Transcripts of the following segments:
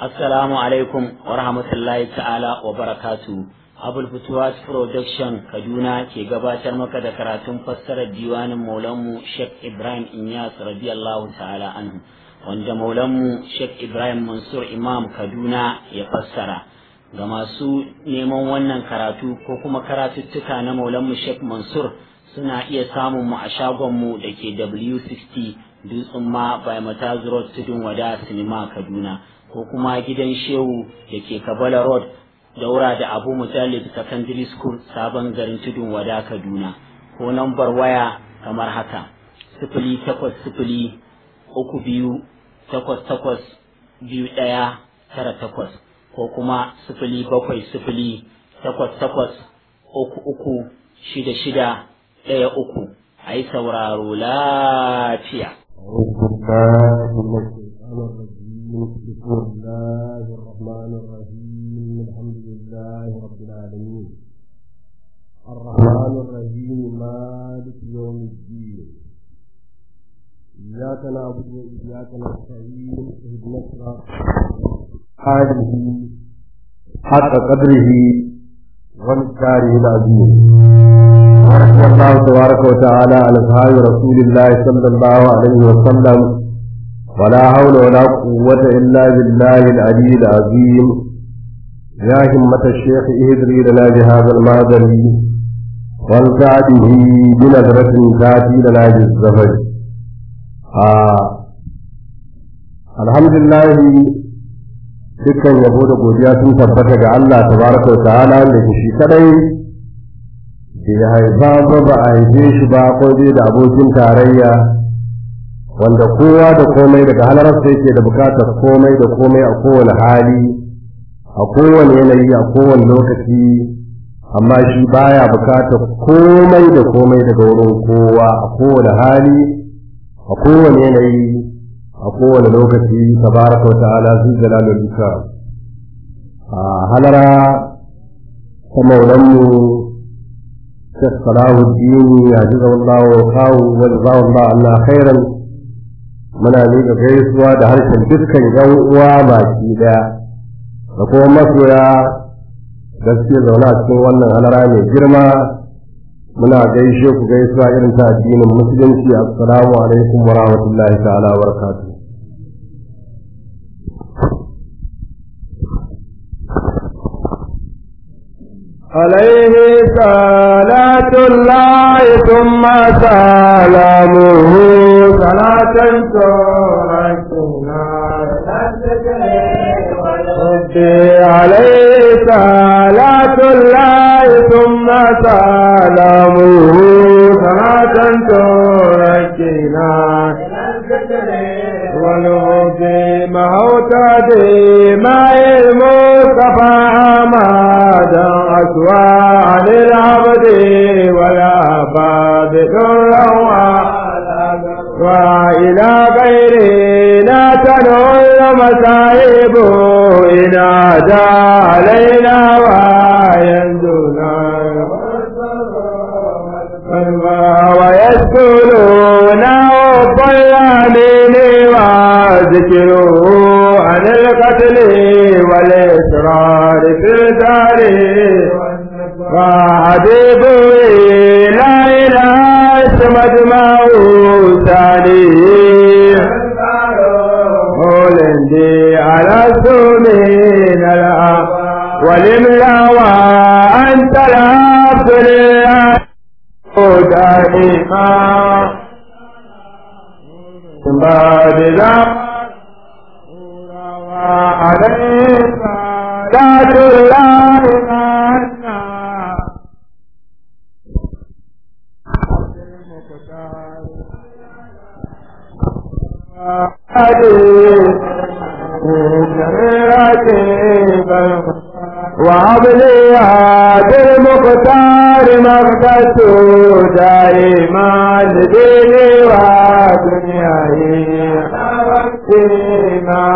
Assalamu alaikum wa rahmatullahi ta'ala wa barakatu. Abul Futuwas Production Kaduna ke gabatar maka da karatun fassarar diwanin Maulanmu Sheikh Ibrahim Inyas radiyallahu ta'ala anhu, wanda Maulanmu Sheikh Ibrahim Mansur Imam Kaduna ya fassara. Ga masu neman wannan karatu ko kuma karatuttuka na Maulanmu Sheikh Mansur suna iya samun mu a shagonmu da ke W60 Dutsen ma by Mataz Road Tudun Wada Sinima Kaduna, ko kuma gidan Shehu da ke Kabala Road daura da Abu Mujallid Secondary School Sabon Garin Tudun Wada Kaduna, ko nambar waya kamar haka: 08032882198 ko kuma 07088336613. ai sauraro lafiya. بسم الله الرحمن الرحيم الحمد لله رب العالمين الرحمن الرحيم مالك يوم الدين إياك نعبد وإياك نستعين اهدنا الصراط حق قدره ومقداره العظيم ورحمة الله تبارك وتعالى على أصحاب رسول الله صلى الله عليه وسلم ولا حول ولا قوة إلا بالله العلي العظيم. يا همة الشيخ اهدري لنا بهذا المهدر وانسعده بنظرة تأتي لنا بالزفر. الحمد لله dukkan yabo da godiya sun tabbata ga Allah tabaraka wa ta'ala da shi kadai da haifa ba a haife shi ba ko dai da abokin tarayya, wanda kowa da komai daga halararsa yake da bukatar komai da komai a kowane hali, a kowane yanayi, a kowane lokaci, amma shi baya bukatar komai da komai daga wurin kowa a kowane hali, a kowane yanayi, a kowane lokaci. Tabaraka wa ta'ala zai jalalul ikram. Halara ta maulanmu Sheikh Salahuddin hafizahullahu wa qawu wa jazakallahu anna khairan. Muna miƙa gaisuwa da harshen dukkan yan uwa baki daya da kuma masoya da suke zaune a cikin wannan halara mai girma. Muna gaishe ku gaisuwa irin ta addinin musulunci. Assalamu alaikum wa rahmatullahi ta'ala wa barakatuh. عليه صلاة الله ثم سلامه صلاة تركنا عليه صلاة الله ثم سلامه صلاة تركنا ونهدي موتى ما المصطفى أمادا أسوى عن العبد والعباد درا وإلى غيرنا تنول المصائب إن عدا علينا وينزلنا ويسكنون واليمين وذكره عن القتل والإسرار في الدار وحبيبه لا إله مجمع ثاني ولندي على سمين الأرض ولملا وأنت العبد لله دائما بعد ذلك عليك ذات الله وعبليات المختار مقدس دائما لديني ودنياي وقتنا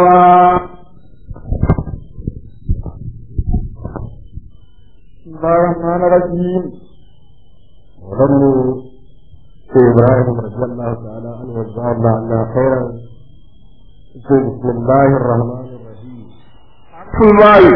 الرحمن الرحيم. ولم إبراهيم رضي الله تعالى عنه وجزاه الله عنا خيرا. بسم الله الرحمن الرحيم. fulmayi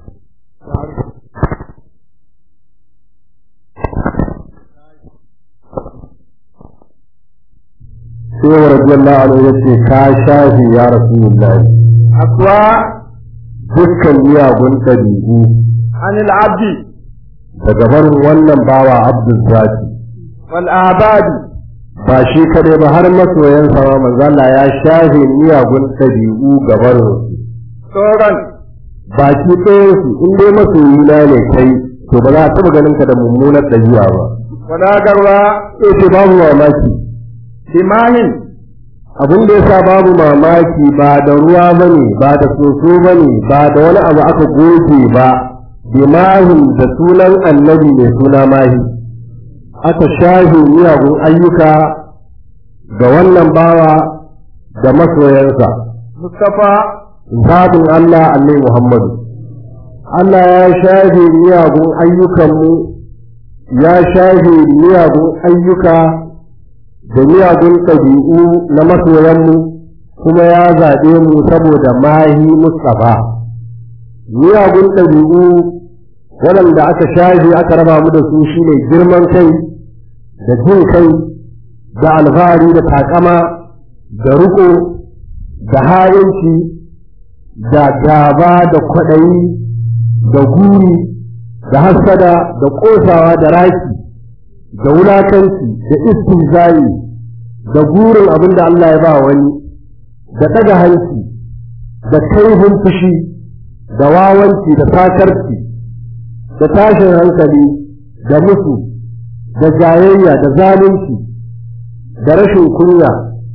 sai wa radiyallahu anhu yace ka shafi ya rasulullahi akwa dukkan miyagun ɗabi'u anil abdi daga barin wannan bawa Abdul Zaki wal abadi ba shi kadai ba har masoyansa ma manzo Allah ya shafe miyagun ɗabi'u ga barin sauran baki ɗaya su in dai masoyina ne kai to ba za a taɓa ganin ka da mummunar ɗabi'a ba wala garwa ce babu mamaki limahin abin da yasa babu mamaki ba da ruwa bane ba da soso bane ba da wani abu aka goge ba bimahin da sunan annabi mai suna mahi aka shafe miyagun ayyuka ga wannan bawa da masoyansa mustafa zaɓin Allah annai Muhammadu Allah ya shafe miyagun ayyukanmu ya shafe miyagun ayyuka da miyagun ɗabi'u na masoyanmu kuma ya zaɓe mu saboda mahi Mustafa miyagun ɗabi'u waɗanda aka shafe aka raba mu da su shine girman kai da jin kai da alfahari da takama da riƙo da ha'inci da gaba da kwaɗayi da guri da hassada da ƙosawa da raki da wulakanci da istihza'i da gurin abin da Allah ya ba wani da ɗaga hanci da kaifin fushi da wawanci da sakarci da tashin hankali da musu da jayayya da zalunci da rashin kunya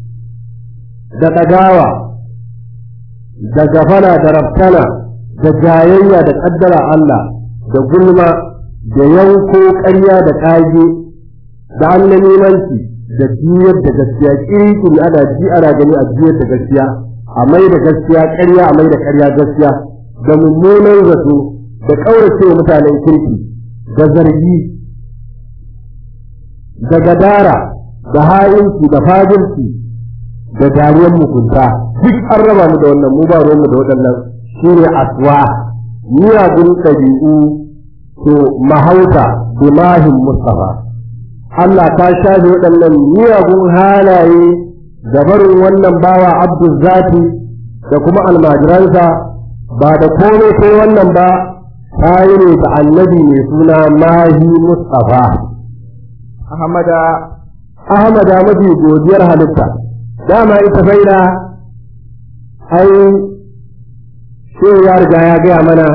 da ɗagawa da gafala da raftana da jayayya da ƙaddara Allah da gulma da yanko ƙarya da ƙage da annamimanci da jiyar da gaskiya ƙirƙiri ana ji ana gani a jiyar da gaskiya a mai da gaskiya ƙarya a mai da ƙarya gaskiya da mummunan zato da ƙaurace mutanen kirki da zargi da gadara da ha'inci da fajirci da dariyar mugunta duk an raba mu da wannan mu ba ruwan mu da waɗannan shine aswa miyagun ɗabi'u to mahauta bimahin Mustafa Allah ta shafe waɗannan miyagun halaye da barin wannan bawa Abdul Zati da kuma almajiransa ba da komai sai wannan ba ta yi ne da annabi mai suna mahi Mustafa Ahmada mafi godiyar halitta dama ita faida ai shehu ya riga ya gaya mana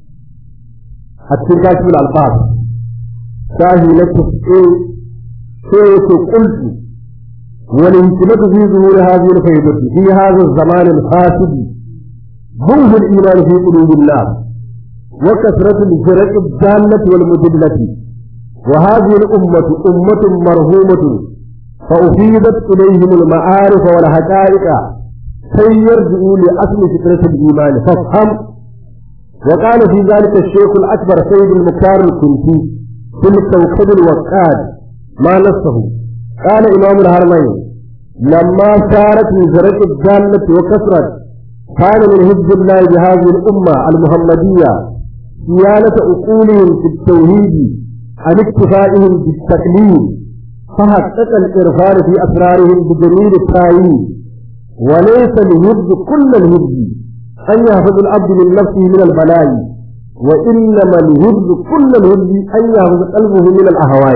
a cikin kashifin alfas shahi na 90 sai yake kultu wani hikimatu fi zuhuri hadhihi al-faydati fi hadha az-zaman al-fasid bughd al-iman fi qulubi an-nas wa kasratu al-firaq ad-dallati wal-mudillati wa hadhihi al-ummatu ummatun marhumatun فأفيدت إليهم المعارف والحقائق كي يرجعوا لأصل فكرة الإيمان فافهم وقال في ذلك الشيخ الأكبر سيد المختار الكنتي في الكوكب الوقاد ما نصه قال إمام الهرمين لما صارت وزارة الجنة وكثرت كان من حزب الله بهذه الأمة المحمدية صيانة عقولهم في التوحيد عن اكتفائهم بالتقليد فحقق الإرفان في أسرارهم بجميل التعيين وليس لهبز كل الهبز أن يحفظ العبد من نفسه من البلاء وإنما لهبز كل الهبز أن يحفظ قلبه من الأهواء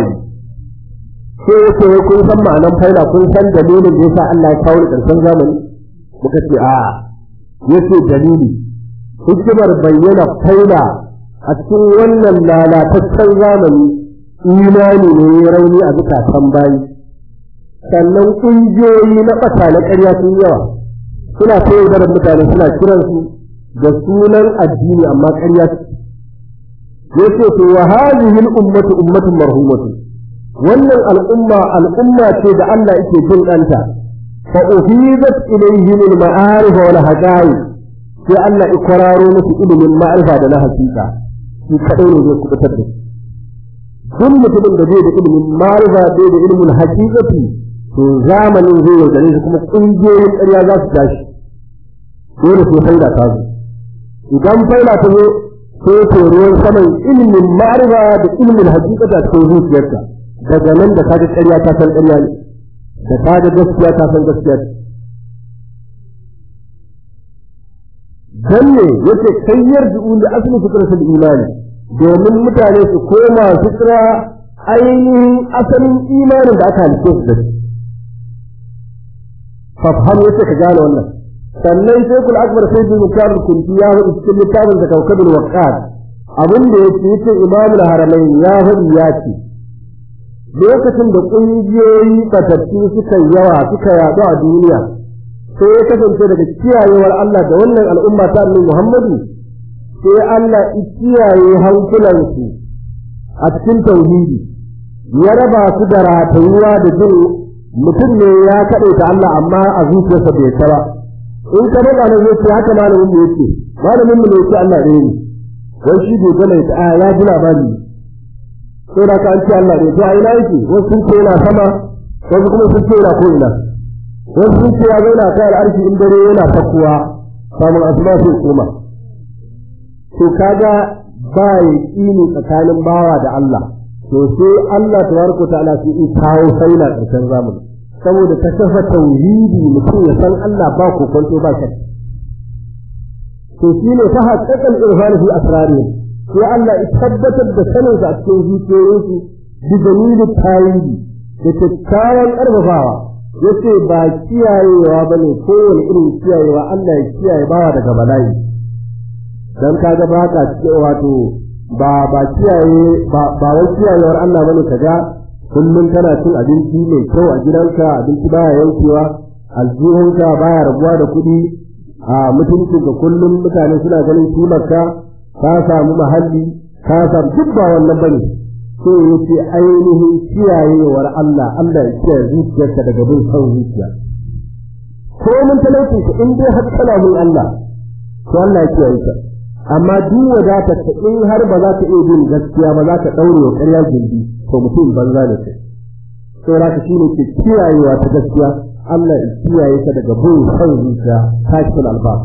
sai yake kun san ma'anan faida kun san dalilin da yasa Allah ya kawo ƙarshen zamani muka ce a yace dalili hikimar bayyana faida a cikin wannan lalataccen zamani imani ne ya rauni a zukatan bayi sannan ƙungiyoyi na ɓata na ƙarya sun yawa suna ta yaudarar mutane suna kiransu da sunan addini amma ƙarya ya ce to wa hadhihi al-ummatu ummatun marhumatu wannan al'umma ce da Allah yake jin ɗanta fa uhidat ilayhim al-ma'arif wal haqa'iq sai Allah ya kwararo musu ilimin ma'arifa da na hakika shi kadai ne zai kubutar da duk mutumin da zai da ilimin ma'arifa zai da ilimin haqiqati to zamanin zai yaudare shi kuma ƙungiyoyin ƙarya za su tashi dole sai faida ta zo idan faila ta zo sai ke ruwan saman ilimin ma'arifa da ilimin hakikata cikin zuciyarka daga nan da kaga ƙarya ta san ƙarya ne da kaga gaskiya ta san gaskiya ce dan ne yace kai yarji'u li asli fitratul imani domin mutane su koma fitra ainihin asalin imanin da aka halitta su da shi fafham yace ka gane wannan sannan sai kul akbar sai bin mukar kunti ya hudu cikin littafin da kaukabul waqad abin da yace imamul haramain ya hudu ya ce lokacin da kungiyoyi batattu suka yawa suka yaɗu a duniya sai ya kasance daga kiyayewar Allah da wannan al'umma ta annabi Muhammadu sai Allah ya kiyaye hankulansu a cikin tauhidi ya raba su da ratayuwa da jin mutum ne ya kaɗe ta Allah amma a zuciyarsa bai ta ba in ka faɗa na zai ce haka malamin mu yake malamin mu ne yake Allah ne wai shi bai gane ta ya ji labari sai da ka an ce Allah ne to a ina yake wasu sun ce yana sama wasu kuma sun ce yana ko ina wasu sun ce ya zauna kai al'arshi in dare yana fakkuwa samun asuba sai koma to kaga ba yaqini tsakanin bawa da Allah to sai Allah tabaraka ta'ala sai in kawo saila karshen zamani saboda ta kafa tauhidi mutum ya san Allah ba ko kwanto ba shakka to shine ta haƙƙaƙan irfan fi asrari sai Allah ya tabbatar da sanin sa a cikin zuciyoyinsu bi dalilin tawhidi da kyakkyawan ƙarfafawa yace ba kiyayewa bane kowane irin kiyayewa Allah ya kiyaye bawa daga bala'i dan kaga ba ka wato ba kiyaye ba wai kiyayewar Allah bane kaga kullum kana cin abinci mai kyau a gidanka abinci baya yankewa aljihunka baya rabuwa da kuɗi a mutuncinka kullum mutane suna ganin kimarka ka samu mahalli ka samu duk ba wannan bane sai yace ainihin kiyayewar Allah ya kiyaye zuciyarka daga bin son zuciya ko mun talauci in dai har kana mun Allah to Allah ya kiyaye ka amma duk wadata ta in har ba za ka iya bin gaskiya ba za ka daure wa ƙarya gindi to mutum banza ne kai sai raka shine ke kiyayewa ta gaskiya Allah ya kiyaye ka daga bin son zuciya kashful albab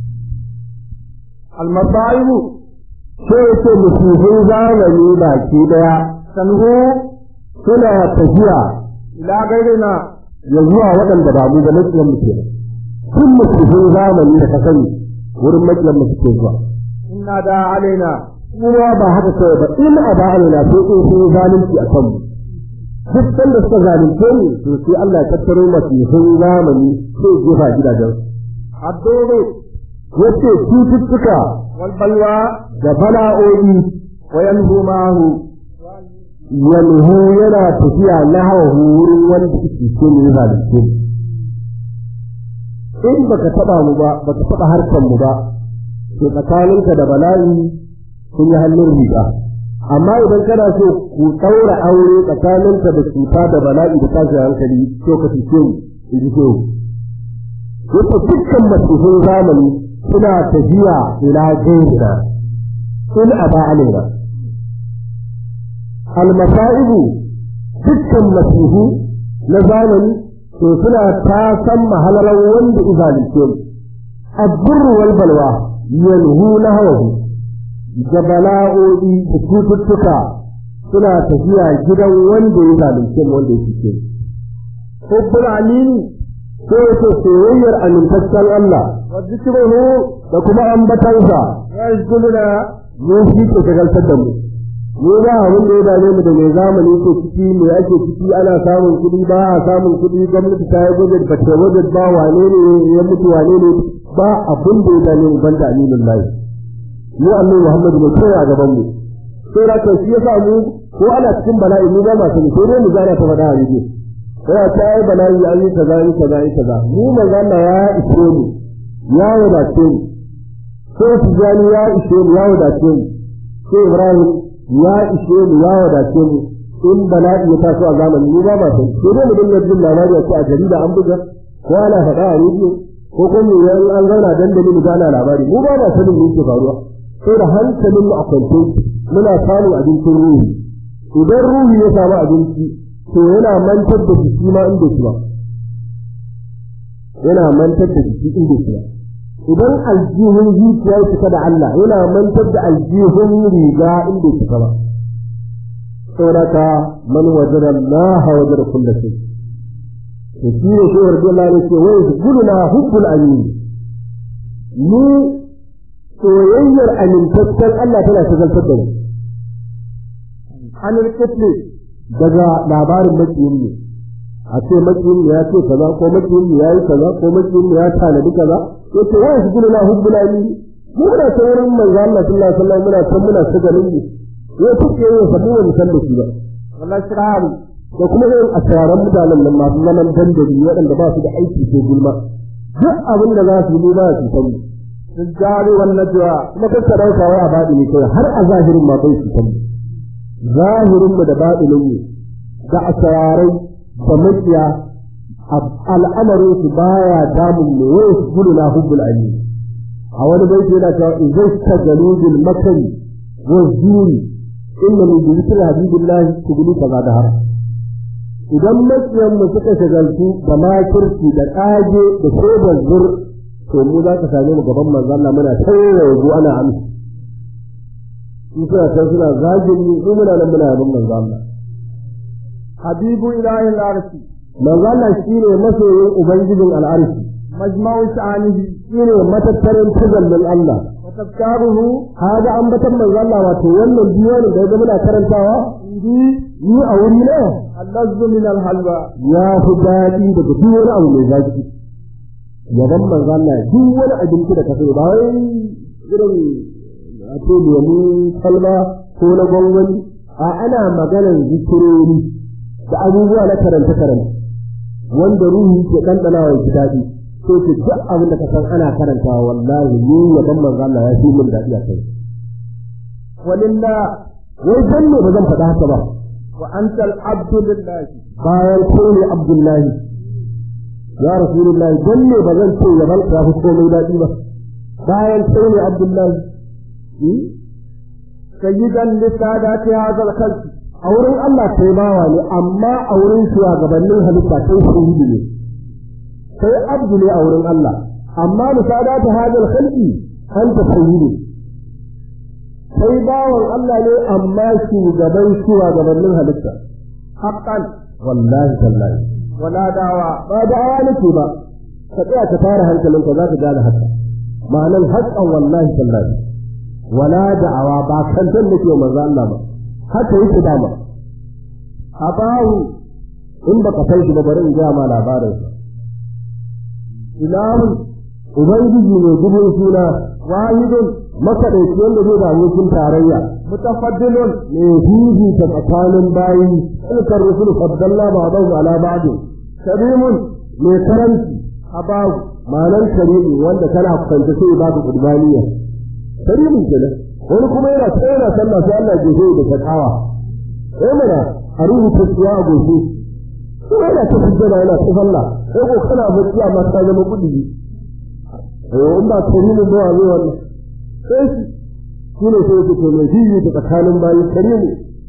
al-masaibu sai ce musulmin zamani baki daya sanhu suna tafiya ila gairina ya zuwa waɗanda ba mu da makiyan mu kenan kun musulmin zamani da ka sani wurin makiyan mu suke zuwa inna da alaina kuma ba haka kawai ba in a ba alaina sai in sun zalunci a kanmu duk sanda suka zalunce mu to sai Allah ya tattaro musulmin zamani sai jefa gidajen addu'u yace cututtuka wal balwa da bala'o'i wa yanhu ma'ahu yanhu yana tafiya na hawa wurin wanda suke so ne zalunce in baka taba mu ba baka taba harkan mu ba to tsakaninka da bala'i sun yi hannun riga amma idan kana so ku daura aure tsakaninka da cuta da bala'i da tashin hankali to ka fice mu in ji so yace dukkan masifin zamani suna tafiya ila gaira in aba alaina almasaibu dukkan masihu na zamani to suna ta san mahalaran wanda izalice mu addurru wal balwa yanhu nahawu da bala'o'i da cututtuka suna tafiya gidan wanda ya zalunce mu wanda ya fice hubbul alimi ko yace soyayyar amintaccen Allah wa zikruhu da kuma ambatansa yajduluna mu shi ke shagaltar da mu mu ba abin da ya dame mu da mai zamani ke ciki me ake ciki ana samun kuɗi ba a samun kuɗi gwamnati ta yi budget ba ta budget ba wane ne ya mutu wane ne ba abin da ya dame mu banda aminin lahi mu annabi Muhammad ne kai a gaban mu sai da kai shi yasa mu ko ana cikin bala'i mu ba ma sani sai dai mu gana ta faɗa a rige sai ta yi bala'i an yi kaza yi kaza yi kaza mu manzo Allah ya ishe mu ya wadace mu sai tijani ya ishe mu ya wadace mu sai Ibrahim ya ishe mu ya wadace mu in bala'i ya taso a zamanin mu ba ma san sai dai mu dinga jin labari a jarida an buga ko ana faɗa a rediyo ko kuma yan an zauna dandali mu gana labari mu ba ma sanin me yake faruwa sai da hankalin mu a kwance muna samun abincin ruhi idan ruhi ya samu abinci to yana mantar da jiki ma inda shi ba yana mantar da jiki inda shi ba idan aljihun zuciya ya fita da Allah yana mantar da aljihun riga inda ya fita ba saboda ka man wajada Allah wajada kullu shay to shi ne shi warda Allah ne ce wai guluna hubbul amin ni soyayyar amintaccen Allah tana shagaltar da ni an rikitli daga labarin makiyin ne a ce makiyin ya ce kaza ko makiyin ya yi kaza ko makiyin ya tanadi kaza yace wai guluna hubbul amin mu da sauran manzo Allah sallallahu alaihi wasallam muna shagalin ne ya kuke yin sabu wani san da shi ba wallahi shiraru da kuma irin asraran mutanen nan masu zaman dandali waɗanda ba su da aiki ko gulma duk abin da za su yi ba su sani sun jari wannan jiwa kuma kakka dauka wai a baɗi ne kai har a zahirin ma bai su sani zahirin mu da baɗinin mu da asrarai da makiya al'amarin su baya damun mu wai su gudu na hubbul ali a wani baiti yana cewa izai tagaludul makari wa zuri inna min dhikri habibillahi tugulu kaza da har idan makiyan mu suka shagaltu da makirci da kage da shedar zur to mu za ka same mu gaban manzon Allah muna tayar rubu ana amsa su suna zagin mu muna nan muna yabon manzon Allah habibu ilahi al-arshi manzon Allah shine masoyin ubangijin al-arshi majma'u sha'anihi shine matattarin tazallin Allah tafkaruhu haga ambatan manzo Allah wato wannan biyonin da ga muna karantawa ni a wuri ne allazzu min alhalwa ya fi dadi daga duk wani abu mai zaki yaban manzo Allah duk wani abinci da kafe ba wai irin a ce lemu kalma ko na gwangwani a ana maganar zikirori da abubuwa na karanta wanda ruhi ke ɗanɗana wa daɗi sai ce duk abin da ka san ana karantawa wallahi ni yaban manzo Allah ya fi min dadi a kai walilla wai dan ne bazan faɗa haka ba wa antal abdullahi bayan kai ne abdullahi ya rasulullahi dan ne bazan ce yaban ka fi komai dadi ba bayan kai ne abdullahi sayyidan lisadati hadal khalq a wurin Allah kai bawa ne amma a wurin shugabannin halitta kai shahidi ne sai abdu ne a wurin Allah amma musadatu hadal khalqi anta sayyidu sai bawan Allah ne amma shugabannin halitta haqqan wallahi tallahi wala dawa ba dawa nake ba ka tsaya ka fara hankalinka za ka gane haka ma'anan haqqan wallahi tallahi wala da'awa ba kan dan nake manzo Allah ba haka yake dama abahu in baka san shi ba bari in ga ma labarin ilahu ubangiji ne gudun suna wahidun makaɗaici wanda zai da abokin tarayya mutafaddilun ne hihi ta tsakanin bayi ilkar rusul faddalla ba'dahu ala ba'd karimun ne karanci abahu malan karimi wanda kana kwanta sai ba ku qurbaniya karimin kenan wani kuma yana tsaya sallah sai Allah ya je da takawa mana a rubuta tsiya a gobe kuma yana ta sujjada yana ta sallah sai ko kana bacci amma ka zama kudi in ba karimin ba zai wannan sai shi ne sai ku tone shi ne tsakanin bayi karimi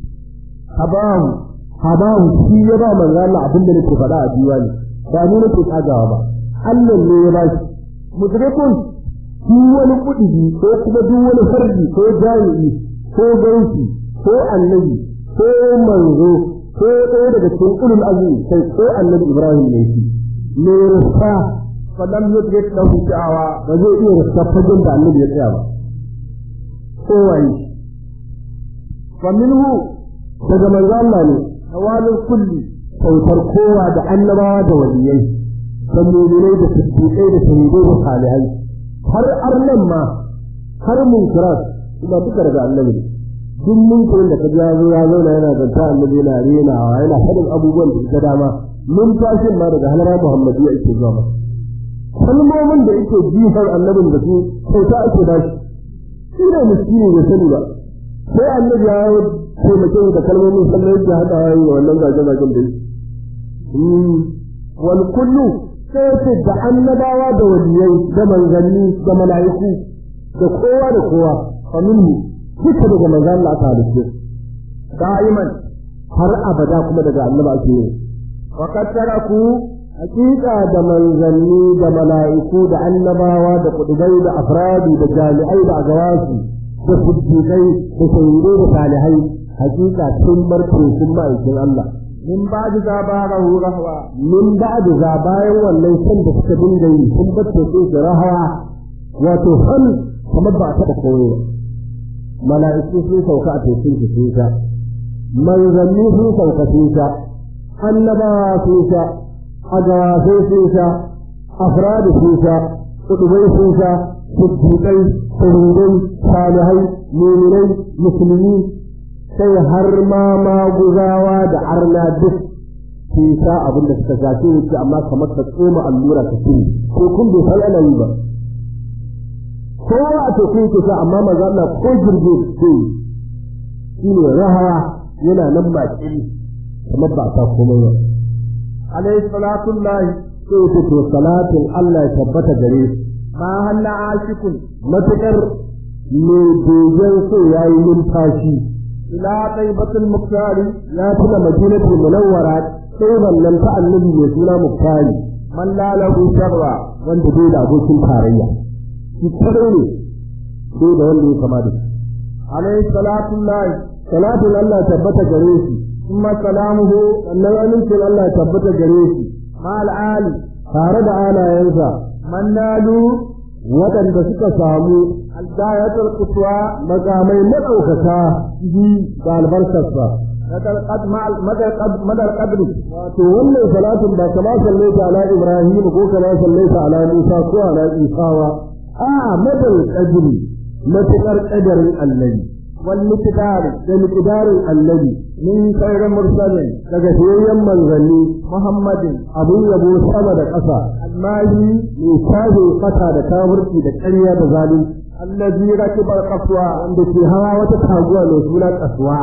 habahu shi ya ba manzo Allah abinda nake faɗa a diwani ba ni nake tsagawa ba Allah ne ya ba shi mudrikun duk wani kudi ko kuma duk wani farji ko jami'i ko gausi ko annabi ko manzo ko ɗaya daga cikin ulul azmi sai ko annabi Ibrahim ne shi ne rufa falam yudrik lahu da'awa ba zai iya rufa fajin da annabi ya tsaya ba ko wai fa minhu daga manzo Allah ne hawalul kulli sautar kowa da annabawa da waliyai da mu'minai da siddiqai da shahidai da salihai har arnan ma har munkirat kuma duka daga annabi duk munkirin da kaji ya zauna yana zanta annabi yana renawa yana faɗin abubuwan da ita dama mun tashin ma daga halara muhammadiyya ake zuwa ma kalmomin da yake jifar annabin da su sai ta ake ba shi ne miskini bai sani ba sai annabi ya taimake da kalmomin sannan yake haɗa wa wannan zage-zagen da wal kullu sai ce da annabawa da waliyai da manzanni da mala'iku da kowa da kowa faminhu duka daga manzo Allah aka halitta da'iman har abada kuma daga annabi ake yi wa qad taraku hakika da manzanni da mala'iku da annabawa da kudubai da afradi da jami'ai da agawasi da siddiqai da shahidai da salihai hakika sun bar sun ma'aikin Allah min ba'd zabarahu rahwa min ba'd bayan wannan san da suka dinga yi sun bar su rahawa wato hal kamar ba ta da koyo mala'iku sun sauka a tekun su sun sha manzanni sun sauka sun sha annabawa sun sha agawasai sun sha afradi sun sha kudubai sun sha siddiqai shahidai salihai mu'minai musulmi sai har ma maguzawa da arna duk sun sha abin da suka gace yake amma kamar ka tsoma allura ka cire ko kun bai san ana yi ba kowa a teku yake sha amma maza Allah ko jirge ce shi ne rahawa yana nan baƙi kamar ba ta komai ba alayhi salatullahi sai ta to salatin Allah ya tabbata gare ma halla ashikun matukar me dogen so yayi numfashi ila taibatul muktari ya tuna madinatul munawwara sai wannan ta annabi mai suna muktari man lalahu sharra wanda bai da abokin tarayya shi kare ne bai da wanda ya kama da shi alayhi salatullahi salatin Allah tabbata gare shi kuma salamuhu sannan amincin Allah tabbata gare shi ma al'ali tare da alayensa man nalu waɗanda suka samu al-dayatul qutwa makamai maɗaukaka ji da albarkarsa madar qadri wato wannan salatin ba kama sallaita ala Ibrahim ko kama sallaita ala Musa ko ala Isa ba a madar qadri matuƙar ƙadarin annabi wal miqdar da miqdarin annabi min khairin mursalin daga fiyayyen manzanni muhammadin abun yabo sama da ƙasa almahi mai shafe fata da kafirci da ƙarya da zalunci allazi rakiba al-qaswa wanda ke hawa wata taguwa mai suna kasuwa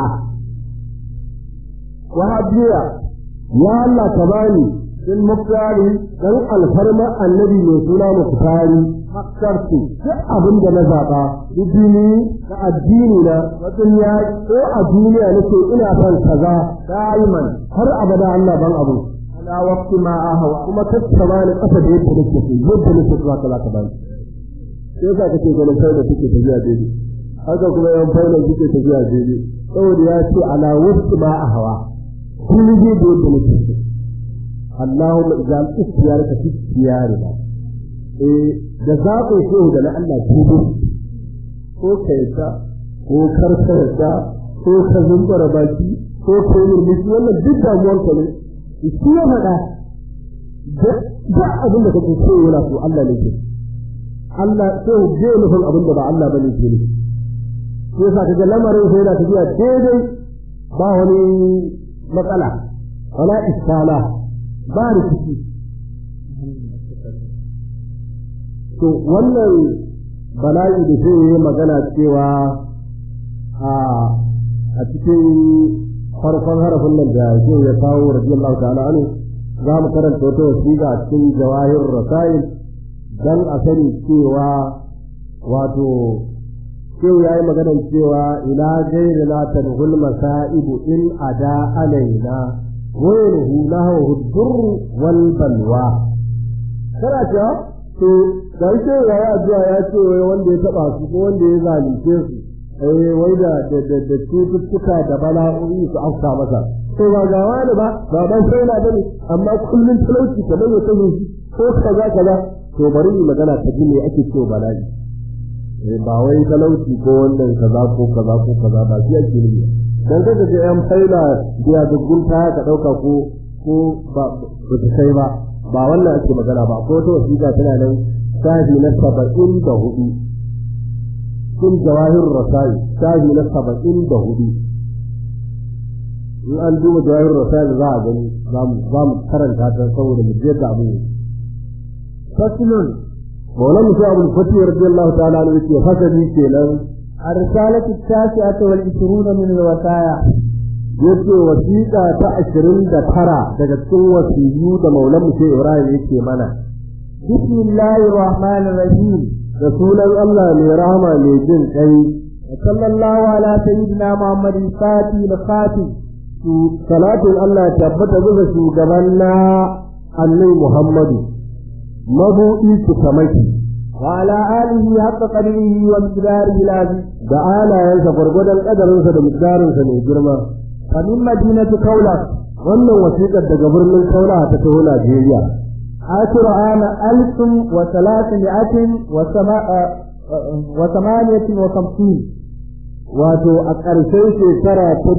wa hadiya ya Allah ka bani bil muktari dan alfarma annabi mai suna muktari makkartu duk abin da na zaɓa dini da addini na wajen ya ko a duniya nake ina son kaza daiman har abada Allah ban abu ala waqti ma ahwa kuma tattama ni ƙasa da yadda nake so yadda nake so ka zaka bani sai yasa kake ganin kai da kake tafiya daidai haka kuma yan faina suke tafiya daidai saboda ya ce ala waqti ma ahwa kun ji da yadda nake so Allahumma ij'al ikhtiyaraka fi ikhtiyarina da zaɓin shehu da na Allah tudu ko ka yadda ko kar ka yadda ko ka zumbara baki ko ka yi murmushi wannan duk damuwarka ne shi ya faɗa da abin da kake so yana so Allah ne ke Allah shehu zai nufin abin da ba Allah ba ne ke ne shi yasa kaga lamarin sai yana tafiya daidai ba wani matsala wala iskala ba rikici to wannan bala'i da sai yi magana cewa a cikin farkon harafin nan da zai ya kawo radiyallahu ta'ala anhu za mu karanta wata wasiƙa a cikin jawahir rasail dan a sani cewa wato sai ya yi maganar cewa ila gairi la tadhul masaibu in ada alaina ghayruhu lahu durr wal balwa kana cewa to dan sai ya addu'a ya ce wai wanda ya taba su ko wanda ya zalunce su wai da cututtuka da bala'o'i su afka masa to ba ga wani ba dan sai na bane amma kullun talauci kamar ya kazo shi ko kaza kaza to bari mu magana ta ji me ake cewa bala'i ba wai talauci ko wannan kaza ko kaza ko kaza ba shi ake nufi dan kaga ga yan faila da gunta ka dauka ko ba ta sai ba wannan ake magana ba ko wata wasiƙa tana nan shafi na 74 kun jawahir rasail shafi na 74 in an duba jawahir rasail za a gani za mu karanta ta saboda mu je da abu fasilun maulan musa abul fatih radiyallahu ta'ala anhu yake fasali kenan ar-risalatu at-tasi'atu wal 20 min al-wasaya yace wasiƙa ta 29 daga cikin wasiyu da maulan musa ibrahim yake mana bismillahir rahmanir rahim da sunan Allah mai rahama mai jin kai sallallahu ala sayyidina muhammadin fatih al-khatib salatin Allah tabbata bisa shugaban na annai Muhammadu mabu'i cikamaki وعلى آله حق قدره ومقداره العظيم da alayensa gwargwadon ƙadarinsa da miqdarinsa mai girma. فمن مدينة كولك Wannan wasiƙar daga birnin Kaula ta taho Najeriya. عاشر عام 1358 Wato a ƙarshen shekara ta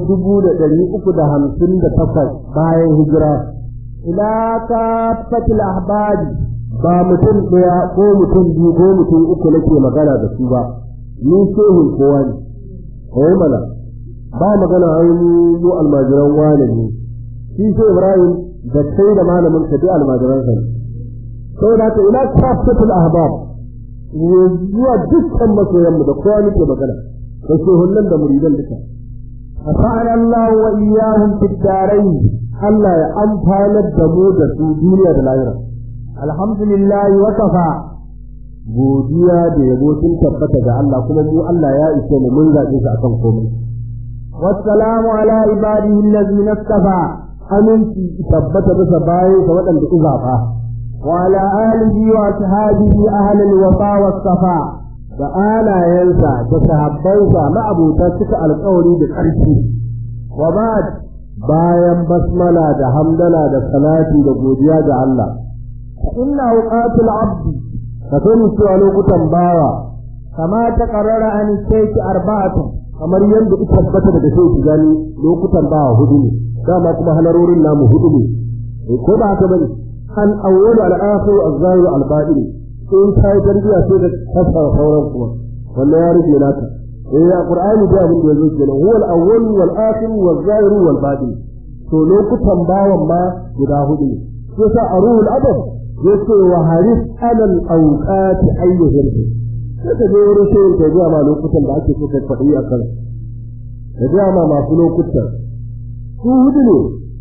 358 bayan hijira. إلى كافة الأحباب Ba mutum ɗaya ko mutum biyu ko mutum uku nake magana da su ba, ni shehin kowa ne. Kawai mana, ba magana ainihin mu almajiran wane ne. Shi sai Ibrahim da kai da malamin ka dai almajiransa ne. Sai da ta ila kafatul ahbab zuwa dukkan masoyanmu da kowa nake magana. Da shehunan da muridan duka. نفعنا الله وإياهم في الدارين Allah ya amfanar da mu da su duniya da lahira. الحمد لله وكفى Godiya da yabo sun tabbata ga Allah kuma mu Allah ya ishe mu mun zaɓe shi akan komai. والسلام على عباده الذين اصطفى Aminci tabbata bisa bayan sa waɗanda ku zaɓa. وعلى آله وأصحابه أهل الوفاء والصفاء Da alayensa da sahabbansa ma'abuta cika alƙawari da ƙarfi. وبعد Bayan basmala da hamdala da salati da godiya ga Allah. فإن أوقات العبد Ka sani cewa lokutan bawa كما تقرر عن الشيخ 4 kamar yadda ita tabbata daga sai ki gani lokutan bawa hudu ne. Dama kuma halarorin namu hudu ne. Ko ba haka bane? Al awwal al akhir al zahir al batin. In kai tarbiya sai da kasar sauran kuma. Wannan ya rike naka. Ya Qur'ani da abin da yazo kenan. Huwa al awwal wal akhir wal zahir wal batin. To lokutan bawan ma guda hudu ne. Sai sa arul adab yace wa haris alal awqat ayyuhum sai ka je wurin sai ka ga ma lokutan da ake so ka faɗi akan ka ga ma masu lokutan su hudu ne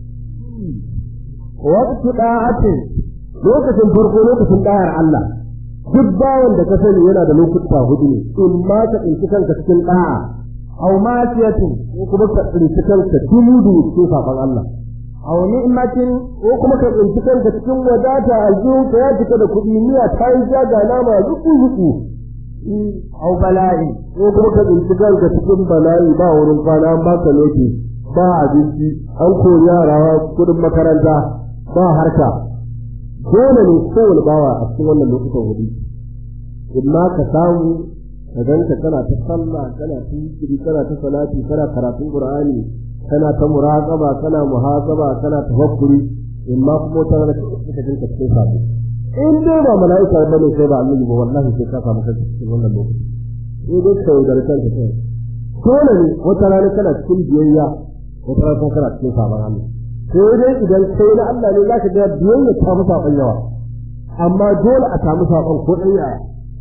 وقت طاعة lokacin farko lokacin da'ar Allah duk bawan da ka sani yana da lokuta hudu ne in ma ka tsinci kanka cikin da'a أو معصية ko kuma ka tsinci kanka dumu cikin saban Allah أو نعمة ko kuma ka tsinci kanka cikin wadata aljihun ka ya cika da kuɗi miya ta yi jaga nama zuku أو بلاء ko kuma ka tsinci kanka cikin bala'i ba wurin kwana an baka lokaci ba abinci an kori yara kudin makaranta ba harka dole ne kowane bawa a cikin wannan lokutan hudu in ma ka samu ka ganka kana ta sallah kana ta zikiri kana ta salati kana karatun qur'ani kana ta muraqaba kana muhasaba kana tafakkuri in ma kuma ta rana ka ganka cikin sabo in dai ba mala'ika bane sai ba annabi ba wallahi sai ka samu kanka cikin wannan lokaci sai dai ka yaudar kanka kai dole ne wata rana kana cikin biyayya wata rana kana cikin sabon Allah sai dai idan kai na Allah ne zaka ga biyayya ta musa ban yawa amma dole a samu sabon ko dan yaya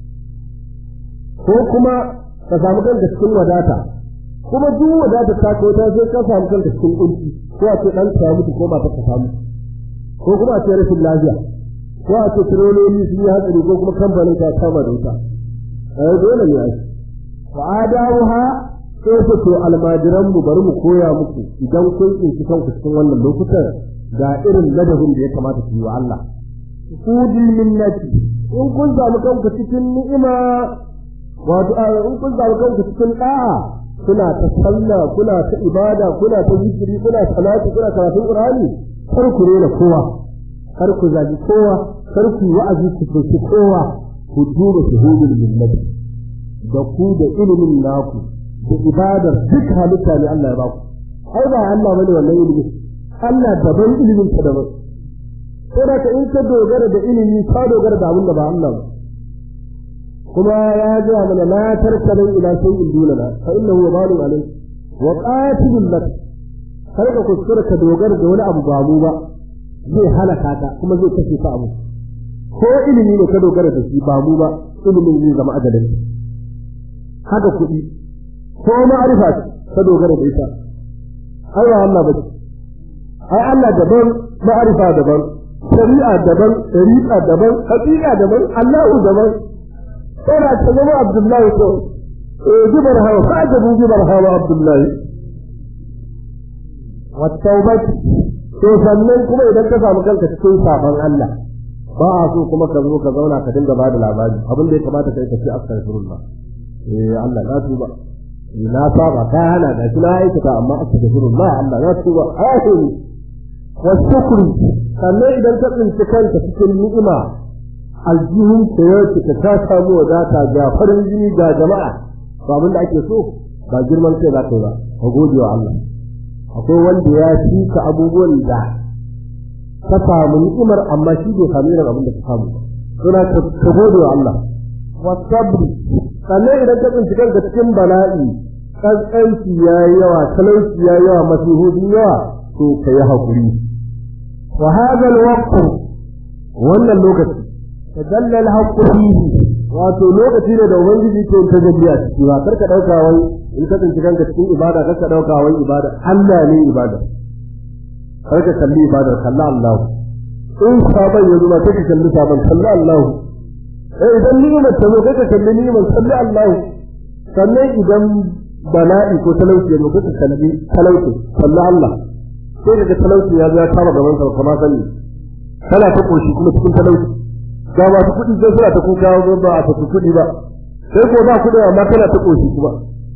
ko kuma ka samu kanka cikin wadata kuma duk wadata ta ko ta sai ka samu kanka cikin kunci ko a ce dan ta mutu ko ba ta samu ko kuma a ce rashin lafiya ko a ce tirololi sun yi hatsari ko kuma kamfanin ta kama da wuta dole ne ai وآدابها sai ku to almajiran mu bari mu koya muku idan kun tsinci kanku cikin wannan lokutan ga irin ladabin da ya kamata ku yi wa Allah sujudul minnati in kun samu kanku cikin ni'ima wato in kun samu kanku cikin da'a kuna ta sallah kuna ta ibada kuna ta zikiri kuna salati kuna karatun qur'ani kar ku rena kowa kar ku zagi kowa kar ku wa'azi ku soki kowa ku duba shuhudul minnati da ku da ilimin naku da ibadar duk halitta ne Allah ya ba ku ai ba Allah bane wannan ilimi Allah daban ilimin ka daban sai da in ka dogara da ilimi ka dogara da abin da ba Allah ba kuma ya ji mana la tarkanu ila shay'in dunana fa innahu wabalun alayk wa qatilun lak kar ka kuskura ka dogara da wani abu ba mu ba zai halaka ka kuma zai kashe ka abu ko ilimi ne ka dogara da shi ba mu ba ilimin zai zama ajalin haka kuɗi ko ma'arifa ka dogara da ita ai wa Allah ba ai Allah daban ma'arifa daban shari'a daban tariqa daban haqiqa daban Allahu daban sai ta zama Abdullahi ko jibar hawa ka da jibar hawa Abdullahi wa taubat to sannan kuma idan ka samu kanka cikin saban Allah ba a so kuma ka zo ka zauna ka dinga bada labari abin da ya kamata kai ka ce astaghfirullah Allah na tuba na saba ka hana da shi na aikata amma astaghfirullah Allah na tuba ahiri wa shukri sannan idan ka tsinci kanka cikin ni'ima aljihun ta yau ka samu wadata ga farin jini ga jama'a ba abin da ake so ba girman kai za ka yi ba ka gode wa Allah akwai wanda ya cika abubuwan da ka samu ni'imar amma shi bai samu irin abin da ka samu suna ka gode wa Allah wa sabri sannan idan ka tsinci kanka cikin bala'i kaskanci ya yi yawa talauci ya yi yawa masihudin yawa to ka yi haƙuri wa hadha al-waqt wannan lokaci tadalla al-haqq fihi wato lokaci ne da ubangiji ke ta gajiya ciki ba karka dauka wai in ka tsinci kanka cikin ibada karka dauka wai ibada Allah ne ibada karka kalli ibada kalla Allah in saban yanzu ma kake kalli saban kalla Allah idan ni'imar ta zo kake kalli ni'imar kalla Allah sannan idan bala'i ko talauci ne kake kalli talauci kalla Allah sai daga talauci ya zo ya kama gaban sa kuma sani kana ta koshi kuma cikin talauci ga ba ta kudi sai suna ta kuka ba a ta kudi ba sai ko ba kudi amma kana ta koshi kuma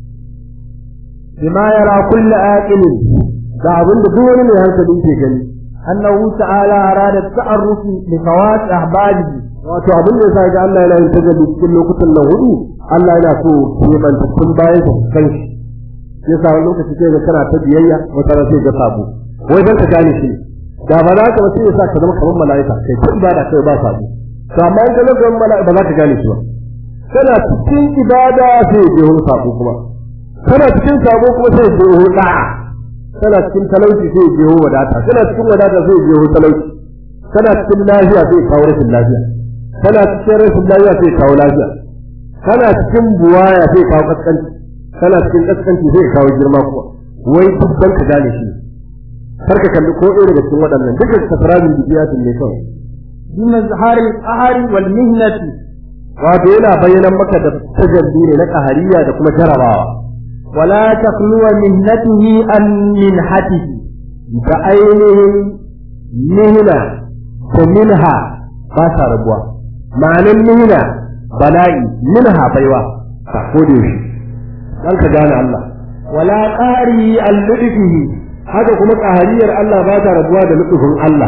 bima yara kullu aqilin da abin da duk wani mai hankali ke gani annahu ta'ala arada ta'arrufi li fawat ahbadihi wato abin da sai ga Allah yana yin tajalli cikin lokutan nan hudu Allah yana so ya banta tun bayan sa kan shi yasa wani lokaci sai ga kana ta biyayya wata ran sai ga sabo wai dan ka gane shi da ba za ka ba sai ya sa ka zama kamar mala'ika kai ta ibada kai ba sabo to amma in ka ga mala'ika ba za ka gane shi ba kana cikin ibada sai ya je sabo kuma kana cikin sabo kuma sai ya je da'a kana cikin talauci sai ya je wadata kana cikin wadata sai ya je talauci kana cikin lafiya sai ya kawo rashin lafiya kana cikin rashin lafiya sai ya kawo lafiya kana cikin buwaya sai ya kawo kaskanci kana cikin kaskanci sai ya kawo girma kuma wai duk dan ka gane shi karka kalli ko ɗaya daga cikin waɗannan dukkan tasarabin bidiyatin ne kawai bima zahari ahari wal mihnati wato yana bayyana maka da tajalli ne na qahariya da kuma jarabawa wala taqluwa mihnatihi an minhatihi da ainihin mihna ko minha ba sa rabuwa ma'anin mihna bala'i minha baiwa ka kode shi dan ka gane Allah wala qari al-ludfihi haka kuma qahariyar Allah ba ta rabuwa da lutufin Allah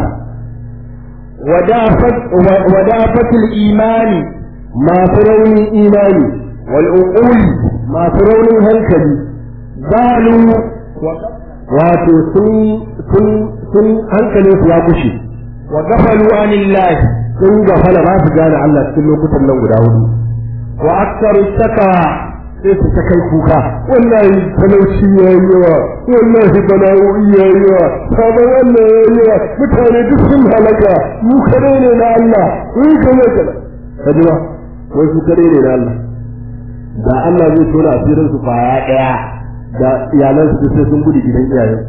ودافت الإيمان ما فرون إيماني والعقول ما فرون هنكلي ظالوا واتو سن هنكلي سياقشي وغفلوا عن الله سن غفل ما سجان الله سن كتن لو داود وأكثر الشكوى sai su ta kai kuka wallahi talauci ya yi yawa wallahi bala'o'i ya yi yawa sabon Allah ya yi yawa mutane duk sun halaka mu kare ne na Allah wai kame kala kajiwa wai su kare ne na Allah da Allah zai tona asirin su kwaya daya da iyalan su sai sun gudu gidan iyayen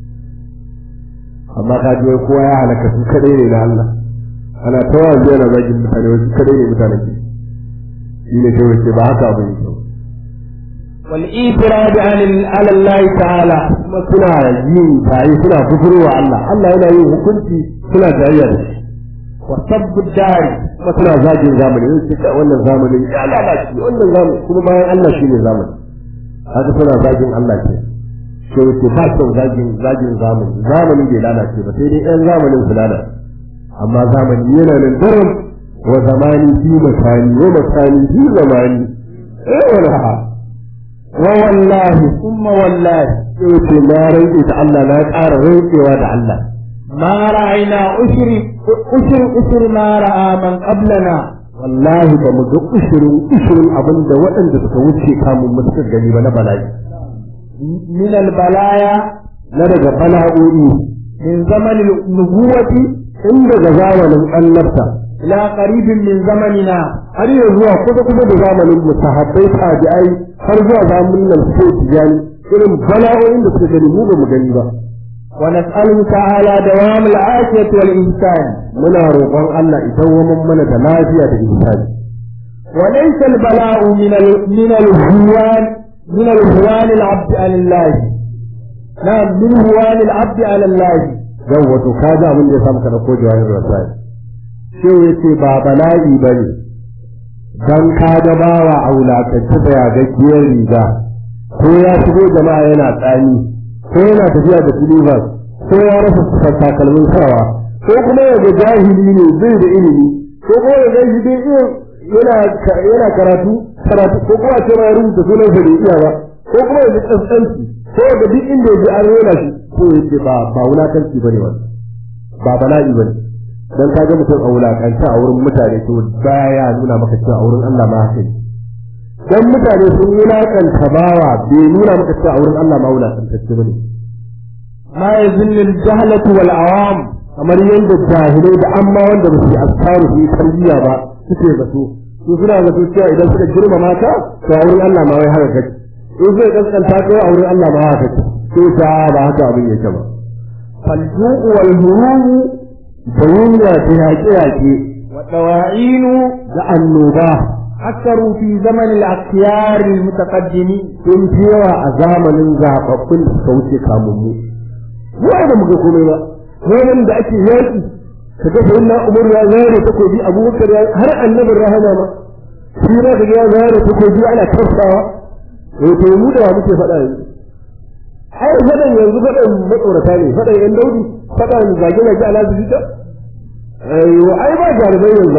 amma ka ji wai kowa ya halaka su kare ne na Allah ana tawazi yana zagin mutane wai su kare ne mutane shi ne kawai ce ba haka abin yake والإبراد على الله تعالى kuma suna yin tayi suna kufurwa Allah Allah yana yin hukunci suna jayayya da shi wa sabbu dari kuma suna zagin zamani sai ce wannan zamani ya lalace wannan zamani kuma bayan Allah shine zamani haka suna zagin Allah ce sai ce ba son zagin zamani zamani bai lalace ba sai dai ɗan zamanin su lalace amma zamani yana nan daram wa zamani fi makani wa makani fi zamani wala ووالله ثم والله يوتي ما رأيت الله لا ترى رأيتوا ده الله ما رأينا أشر ما رأى من قبلنا والله بمدو أشر أبن ده وأن ده تكوتشي كامل مستقلي ولا بلاي من البلايا لدى بلاؤي من زمن النبوة عند زمن النبتة إلى قريب من زمننا har yanzu zuwa kusa da zamanin musahabbai tabi'ai har zuwa zamanin nan sai tijani irin bala'o'in da suka gani mu ba mu gani ba wa nas'alu ta'ala dawam al-afiyati wal ihsan muna roƙon Allah idan wannan mana da lafiya da ihsani wa laysa al-bala'u min al-huwan al-abd ala Allah la min huwan al-abd ala Allah dan wato ka ji abin da ya samu kana ko jawahir rasai sai yace ba bala'i bane dan ka ga bawa aulakance da ya ga kiyar riga ko ya shigo jama'a yana tsani ko yana tafiya da silivas ko ya rasa takalmin sawa ko kuma ya ga jahili ne zai da ilimi ko kuma ya ga shi dai yana karatu ko kuma ce ma ya rubuta sunan sa bai iya ba ko kuma ya ji tsantsanci ko da duk inda ya ji an rena shi ko ya ce ba wulakanci bane wannan ba bala'i bane dan ka ga mutum a wulakanta a wurin mutane to baya nuna maka cewa a wurin Allah ma haka ne dan mutane sun wulakanta bawa bai nuna maka cewa a wurin Allah ma wulakantacce bane ma yazillul jahlatu wal awam kamar yadda jahilai da amma wanda ba su yi askaru su yi tarbiyya ba suke zato su suna zato cewa idan suka girmama ka to a wurin Allah ma wai haka kake in zai kaskanta kai a wurin Allah ma haka kake sai ta ba haka abin yake ba falju'u wal hurum bayyana ta yaƙe wa dawa'inu da annoba akaru fi zaman al-akhyar al-mutaqaddimin sun fiyawa a zamanin zababbun da suka wuce kamun mu wai da muka komai ba wannan da ake yaki kaga sai na Umar ya zare takobi Abubakar ya har annabin rahama ma shi ma kaga ya zare takobi ana kasawa to mu da muke faɗa yanzu ai faɗan yanzu faɗan matsorata ne faɗan yan daudi faɗan zage-zage ala zubita ai ba jarabai yanzu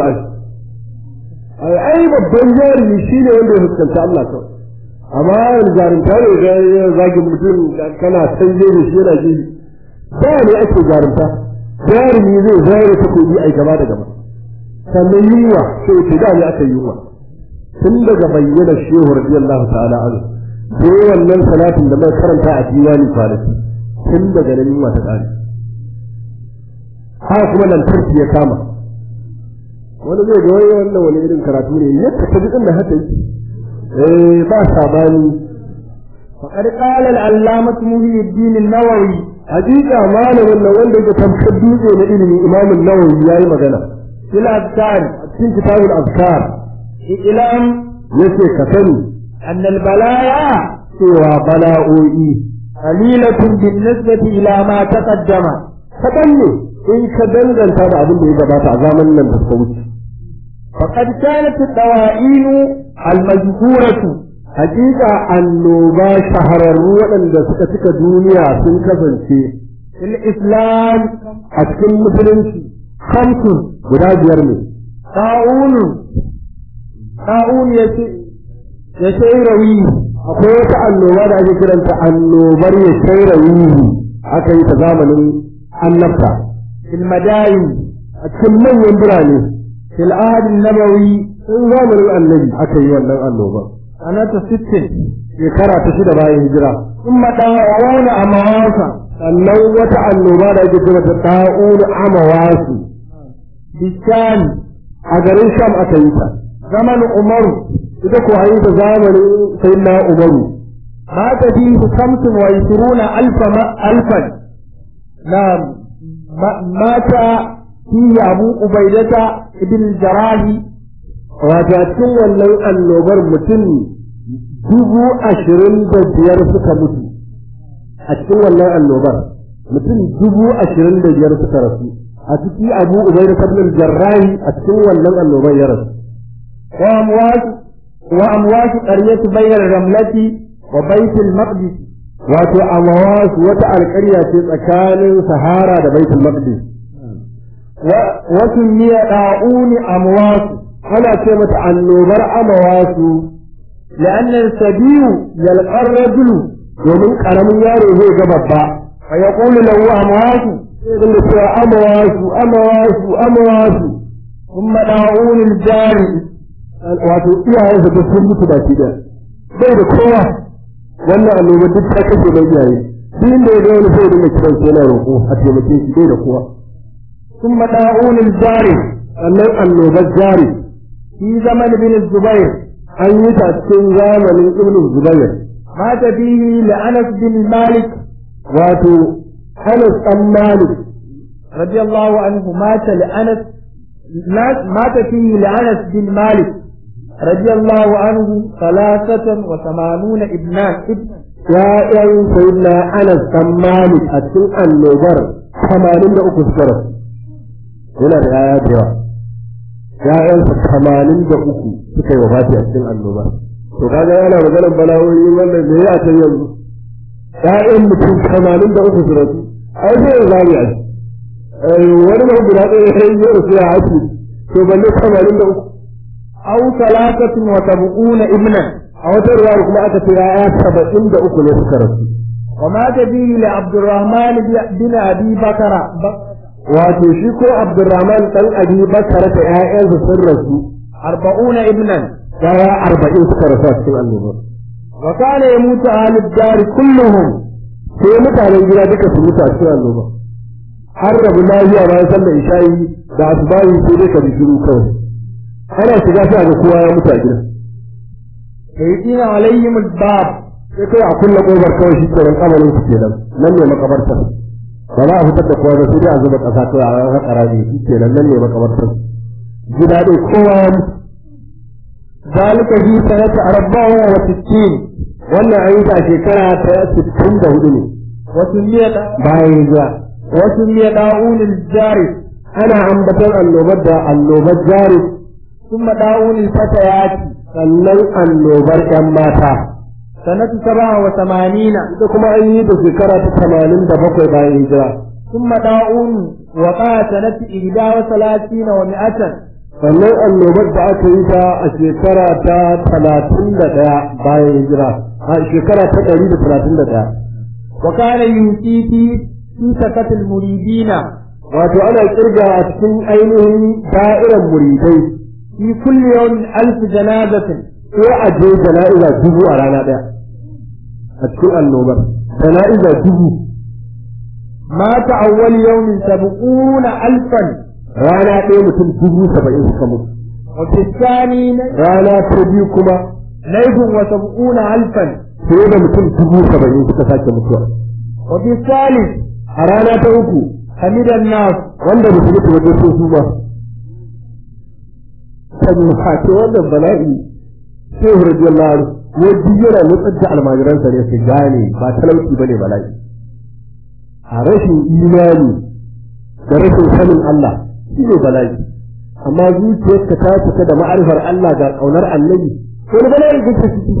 ai babban jarumi shi ne wanda ya fuskanta Allah kawai amma jarumta ne ga zagin mutum kana canje da shi yana ji ba ne ake jarumta jarumi zai zare takobi ai gaba da gaba sannan yunwa sai ce da ne aka yunwa tun daga bayyana shehu radiyallahu ta'ala anhu sai wannan salatin da mai karanta a diwani kwanaki tun daga nan yunwa ta ƙare haka kuma lantarki ya kama wani zai ga wannan wani irin karatu ne yadda ta jikin da haka yi ba sabani faqad qala al-allamah muhyiddin an-nawawi hakika malamin nan wanda yake tamkar dutse na ilimi imam an-nawawi yayi magana fil azkar cikin kitabul azkar ilam yace ka sani anna al-balaya cewa bala'o'i qalilatun bin nisbati ila ma taqaddama kadan ne in ka danganta da abin da ya gabata a zamanin nan da suka wuce faqad kanat ad-dawa'in al-mazkuratu hakika annoba shahararru waɗanda suka cika duniya sun kasance fil islam a cikin musulunci khamsun guda biyar ne ta'un ya shairawi akwai wata annoba da ake kiranta annobar ya shairawi aka yi ta zamanin annabta fil madayi a cikin manyan birane fil ahad nabawi sun zamanin annabi aka yi wannan annoba ana ta 60 shekara ta 6 bayan hijira sun mada'una amawasa sannan wata annoba da ake kiranta ta'un amawasu bishan a garin sham aka yi ta zamanin umaru ita ko ayi da zamanin sayyidina umaru mata fi 25 alfan na mata fi abu ubaidata ibn jarahi wato a cikin wannan annobar mutum 25,000 suka mutu a cikin wannan annobar mutum 25,000 suka rasu a ciki abu ubaidata ibn jarahi a cikin wannan annobar ya rasu وأمواس قرية بين الرملة وبيت المقدس wato amawas wata alƙarya ce tsakanin sahara da baitul maqdis wasu miya da'uni amwas ana ce mata annobar amawasu la'anna sabiyu yalqa ar-rajul domin karamin yaro zai ga babba fa yaqulu lahu amawasu sai da cewa amawasu kuma da'uni al-jari wato iyayensa da sun mutu baki da bai da kowa wannan annoba duk ta kashe mai iyaye duk inda ya ga wani sai dinga kiran sai yana roƙo a taimake shi bai da kowa sun mada'un jari sannan annobar jari fi zaman bin zubair an yi ta cikin zamanin ibn zubair mata bihi la anas bin malik wato anas dan malik radiyallahu anhu mata li anas mata fihi li anas bin malik رضي الله عنه 83 ابنان يا سيدنا أنس بن مالك أتكلم النبر 83 suka rasu yana da yaya da yawa ya'yansa 83 suka yi wafati a cikin annoba to kaga yana maganar bala'o'i wannan me ya ta yanzu ya'yan mutum 83 su rasu ai sai ya zami wani mai guda ɗaya ya yi yau sai ya haƙi to balle 83 أو 73 ابنا a wata ruwa kuma aka ce ya'ya 73 ne suka rasu ومات به لعبد الرحمن بن أبي بكر wato shi ko Abdurrahman dan Abi Bakar ta ƴaƴansa sun rasu 40 ابنا yaya 40 suka rasu a cikin annoba وكان يموت أهل الدار كلهم sai mutanen gida duka su mutu a cikin annoba har rabu lafiya bayan sallar isha'i da asubahi sai dai ka bi shiru kawai ana shiga sai ga kowa ya mutu a gida فيأتين عليهم الباب sai kai a kulle ƙofar kawai shi kenan kamarin su kenan nan ne makabartar ba za a fitar da kowa ba sai dai a zuba ƙasa kawai a haƙa rami shi kenan nan ne makabartar gida dai kowa ya mutu ذلك في سنة 64 wannan an yi ta shekara ta 64 ne bayan hijira وسمي داؤون الجاري ana ambatar annobar da annobar jari ثم داؤون الفتيات sannan annobar ƴan mata سنة 87 ita kuma an yi da shekara ta 87 bayan hijira ثم داؤون وقع سنة 31 و100 sannan annobar da aka yi ta a shekara ta 31 bayan hijira a shekara ta 131 وكان يؤتي في سكة المريدين wato ana kirga a cikin ainihin da'irar muridai في كل يوم 1000 جنازة sai a je jana'iza 1000 a rana ɗaya a cikin annobar jana'iza 1000 مات أول يوم 70,000 rana ɗaya mutum 70,000 suka mutu وفي الثاني rana ta biyu kuma 70,000 sai da mutum 70,000 suka sake mutuwa وفي الثالث a rana ta uku حمد الناس wanda ba su mutu wajen sun su ba saboda hake wannan bala'i sai radiyallahu anhu wajen yana nutsar da almajiransa ne su gane ba talauci ba ne bala'i a rashin imani da rashin sanin Allah shi ne bala'i amma zuciyarka ta fita da ma'arifar Allah ga ƙaunar annabi wani bala'i kake ciki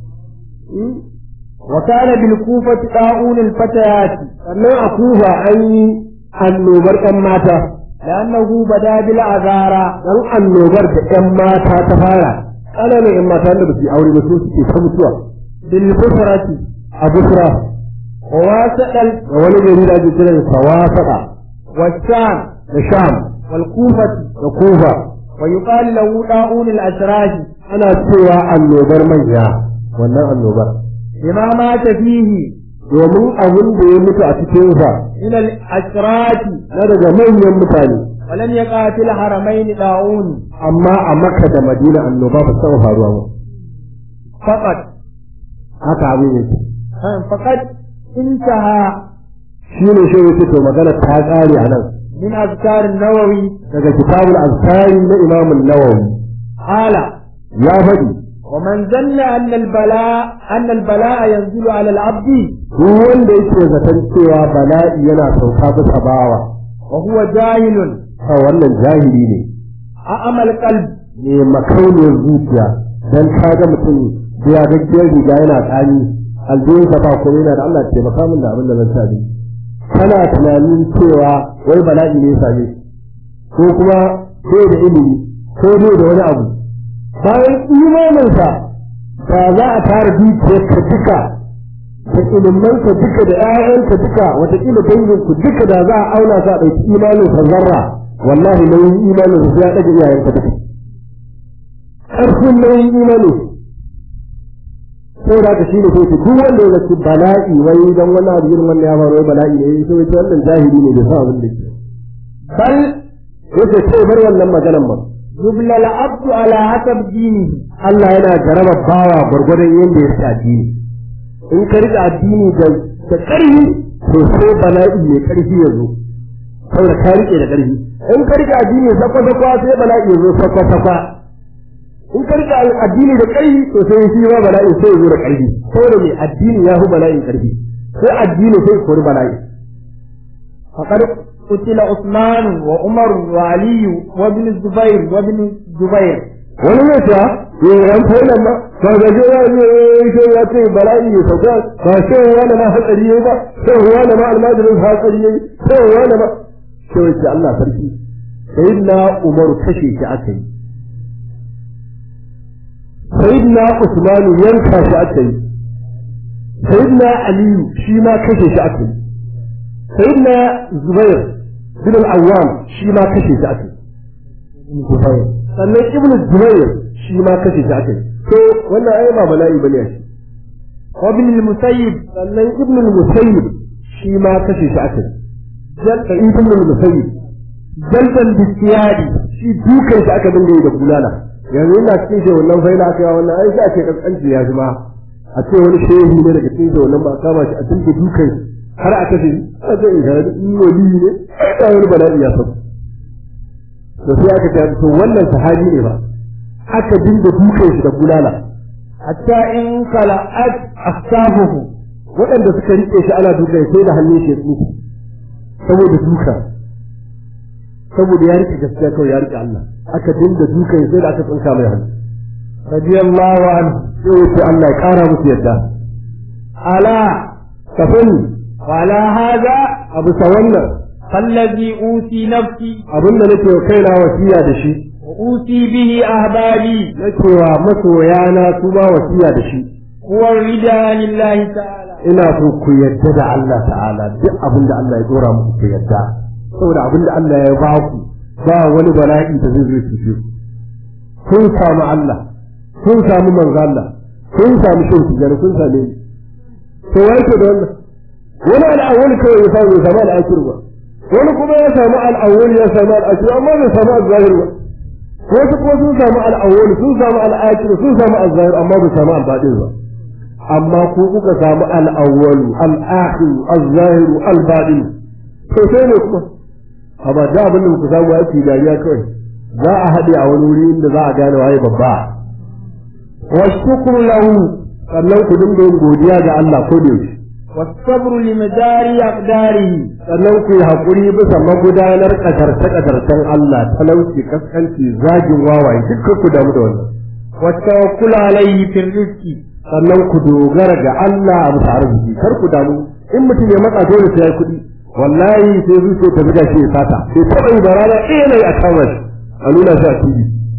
وكان بالكوفة طاعون الفتيات sannan a kufa an yi annobar ƴan mata لأنه بدا بالعذارى dan annobar da ƴan mata ta fara ƙananan ƴan mata da ba su yi aure ba su suke ta mutuwa بالبصرة a busra وواسط da wani gari da ake kiran sawasaka والشام da sham والكوفة da kufa ويقال له طاعون الأشراج ana cewa annobar manya wannan annobar لما مات فيه domin abin da ya mutu a cikinsa من الأشراج na daga manyan mutane ولم يقع في الحرمين طاعون amma a makka da madina annoba ba taɓa faruwa ba فقط haka abin yake فقد انتهى shi ne shi yake to magana ta ƙare a nan من أذكار النووي daga kitabul azkari na imam an-nawawi قال ya faɗi ومن ظن أن البلاء ينزل على العبد duk wanda yake zaton cewa bala'i yana sauka bisa bawa وهو جاهل a wannan jahili ne أعمى القلب ne makauniyar zuciya dan kaga mutum ya gaggiyar riga yana tsani aljihun ba ko yana da Allah taimaka min da abin da zan sani kana tunanin cewa wai bala'i ne ya same ko kuma sai da ilimi ko dai da wani abu bayan imaninsa ba za a tara dukiyarka duka da ilimanka duka da 'ya'yanka duka wataƙila danginku duka da za a auna sa ɗauki imaninsa zarra wallahi nauyin imaninsa sai ya ɗaga iyayenka duka ƙarfin nauyin imani sai da ka shi ne sai duk wanda ya zaci bala'i wai dan wani abu irin wannan ya faru wai bala'i ne sai wai wannan jahili ne bai san abin da ke bal yake sai bar wannan maganan ba yubla al-abdu ala hasab dini Allah yana jaraba bawa gurgurdan yanda ya sa addini in ka rika addini da ƙarfi to sai bala'i ne ƙarfi ya zo saboda ka rike da ƙarfi in ka rika addini sakwa-sakwa sai bala'i ya zo sakwa-sakwa in ka rika addini da ƙarfi to sai shi ma bala'i sai ya zo da ƙarfi saboda me addini ya fi bala'in ƙarfi sai addini sai kori bala'i فقد قتل عثمان وعمر وعلي وابن الزبير وابن الزبير. wani mai ta yan failan ma ba ga je ya ce bala'i ya sauka ba sai wani ma hatsari yayi ba sai wani ma almajirin hatsari yayi sai wani ma sai wace Allah sarki sayyidina Umar kashe shi aka yi sayyidina Usman yanka shi aka yi sayyidina Ali shi ma kashe shi aka yi sayyidina Zubair bin al-Awwam shi ma kashe shi aka yi sannan ibnu Zubair shi ma kashe shi aka yi to wannan ai ba bala'i bane shi وابن المسيب sannan ibnu al-Musayyib shi ma kashe shi aka yi jalta ibnu al-Musayyib jaltan bisiyadi shi dukan shi aka dinga yi da bulala yanzu ina cikin shi wannan faila aka yi wannan ai sai ake kaskanci ya zama a ce wani shehi ne daga cikin shi wannan ba kama shi a dinga dukan shi har a kashe shi a ce in shahadu in wali ne ai wani bala'i ya sauka to sai aka ce to wannan sahabi ne ba aka dinga dukan shi da bulala hatta in kala'at asafuhu waɗanda suka rike shi ana dukan sai da hannun shi su saboda duka saboda ya rike gaskiya kawai ya rike Allah aka dinga dukan sai da aka tsinka mai hannu radiyallahu anhu sai Allah ya kara musu yadda ala kafani wala hada abu wannan فالذي أوصي نفسي abinda nake kaina wasiya da shi وأوصي به أحبابي nake wa masoyana su ma wasiya da shi هو الرضا لله تعالى ina so ku yadda da Allah ta'ala duk abinda Allah ya dora muku ku yadda saboda abinda Allah ya ba ku ba wani bala'i da zai zo ku kun samu Allah kun samu manzo Allah kun samu shi kun same to wai to da wannan wani al'awwal kawai ya samu al'akhir ba wani kuma ya samu al'awwal ya samu al'akhir amma bai samu al-zahir ba wasu kuma sun samu al'awwal sun samu al'akhir sun samu al-zahir amma bai samu al-batin ba amma ku kuka samu al'awwal al-akhir al-zahir al-batin to sai ne kuma amma da abin da ku samu yake dariya kawai za a haɗe a wani wuri inda za a gane waye babba wa shukru lahu sannan ku dinga yin godiya ga Allah ko da yaushe والصبر لمدار أقداره sannan ku yi haƙuri bisa magudanar ƙadarce-ƙadarcen Allah talauci kaskanci zagin wawaye dukkan ku damu da wannan والتوكل عليه في الرزق sannan ku dogara ga Allah a bisa arziki kar ku damu in mutum ya matsa dole sai ya kuɗi wallahi sai zuciya ta buga shi ya sata sai ta bai da rana ina a kama shi a nuna shi a TV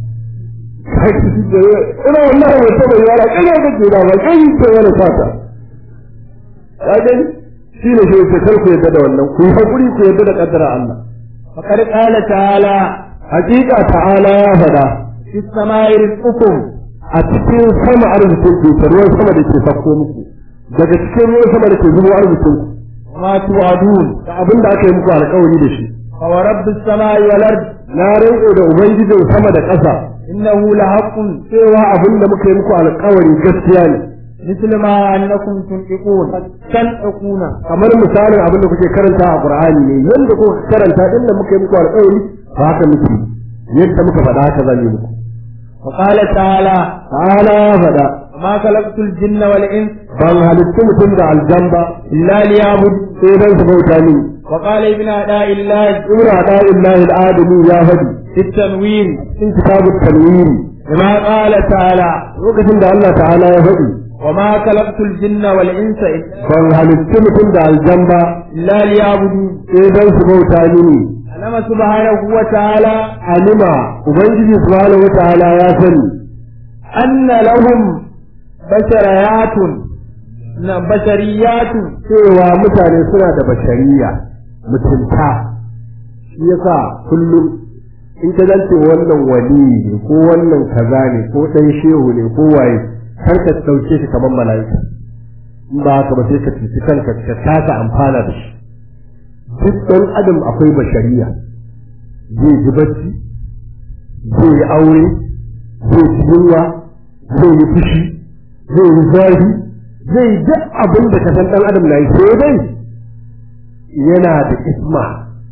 ina wallahi mai ta bai yara ina da ke da ba kai ta yana sata kaga shi ne shi ke karku yadda da wannan ku hakuri ku yadda da kaddara Allah faqad qala ta'ala hakika ta'ala ya fada fi samai rizqukum a cikin sama arzikin ku ruwan sama da ke sako muku daga cikin ruwan sama da ke zubo arzikin ku ma tu'adun da abin da aka yi muku alƙawari da shi wa rabbis samai wal ard na rantsa da ubangijin sama da ƙasa innahu lahaqqun cewa abin da muka yi muku alƙawari gaskiya ne مثل ما أنكم تنطقون تنطقون kamar misalin abin da kuke karanta a Qur'ani ne yanda kuka karanta din da muka yi muku alƙawari ba haka muke yadda muka faɗa haka zan yi muku وقال تعالى faɗa ما خلقت الجن والإنس ban halittu mutum da aljamba إلا ليعبد sai dan su bauta ni وقال ابن أداء الله ibn ada'illahi al-adami ya faɗi في التنوين in kitabut tanwir كما قال تعالى lokacin da Allah ta'ala ya faɗi وما خلقت الجن والإنس ban halittu mutum da aljamba إلا ليعبدوا sai dan su bauta ni علم سبحانه وتعالى alima ubangiji subhanahu wa ta'ala ya sani أن لهم بشريات بشريات cewa mutane suna da bashariya mutunta shi yasa kullum in ka zance wannan wali ne ko wannan kaza ne ko dan shehu ne ko waye kar ka dauke shi kamar mala'ika in ba haka ba sai ka tuci kanka ka kasa amfana da shi duk dan adam akwai bashariya zai ji bacci zai yi aure zai ci yunwa zai yi fushi zai yi zafi zai duk abin da ka san dan adam na yi sai dai yana da isma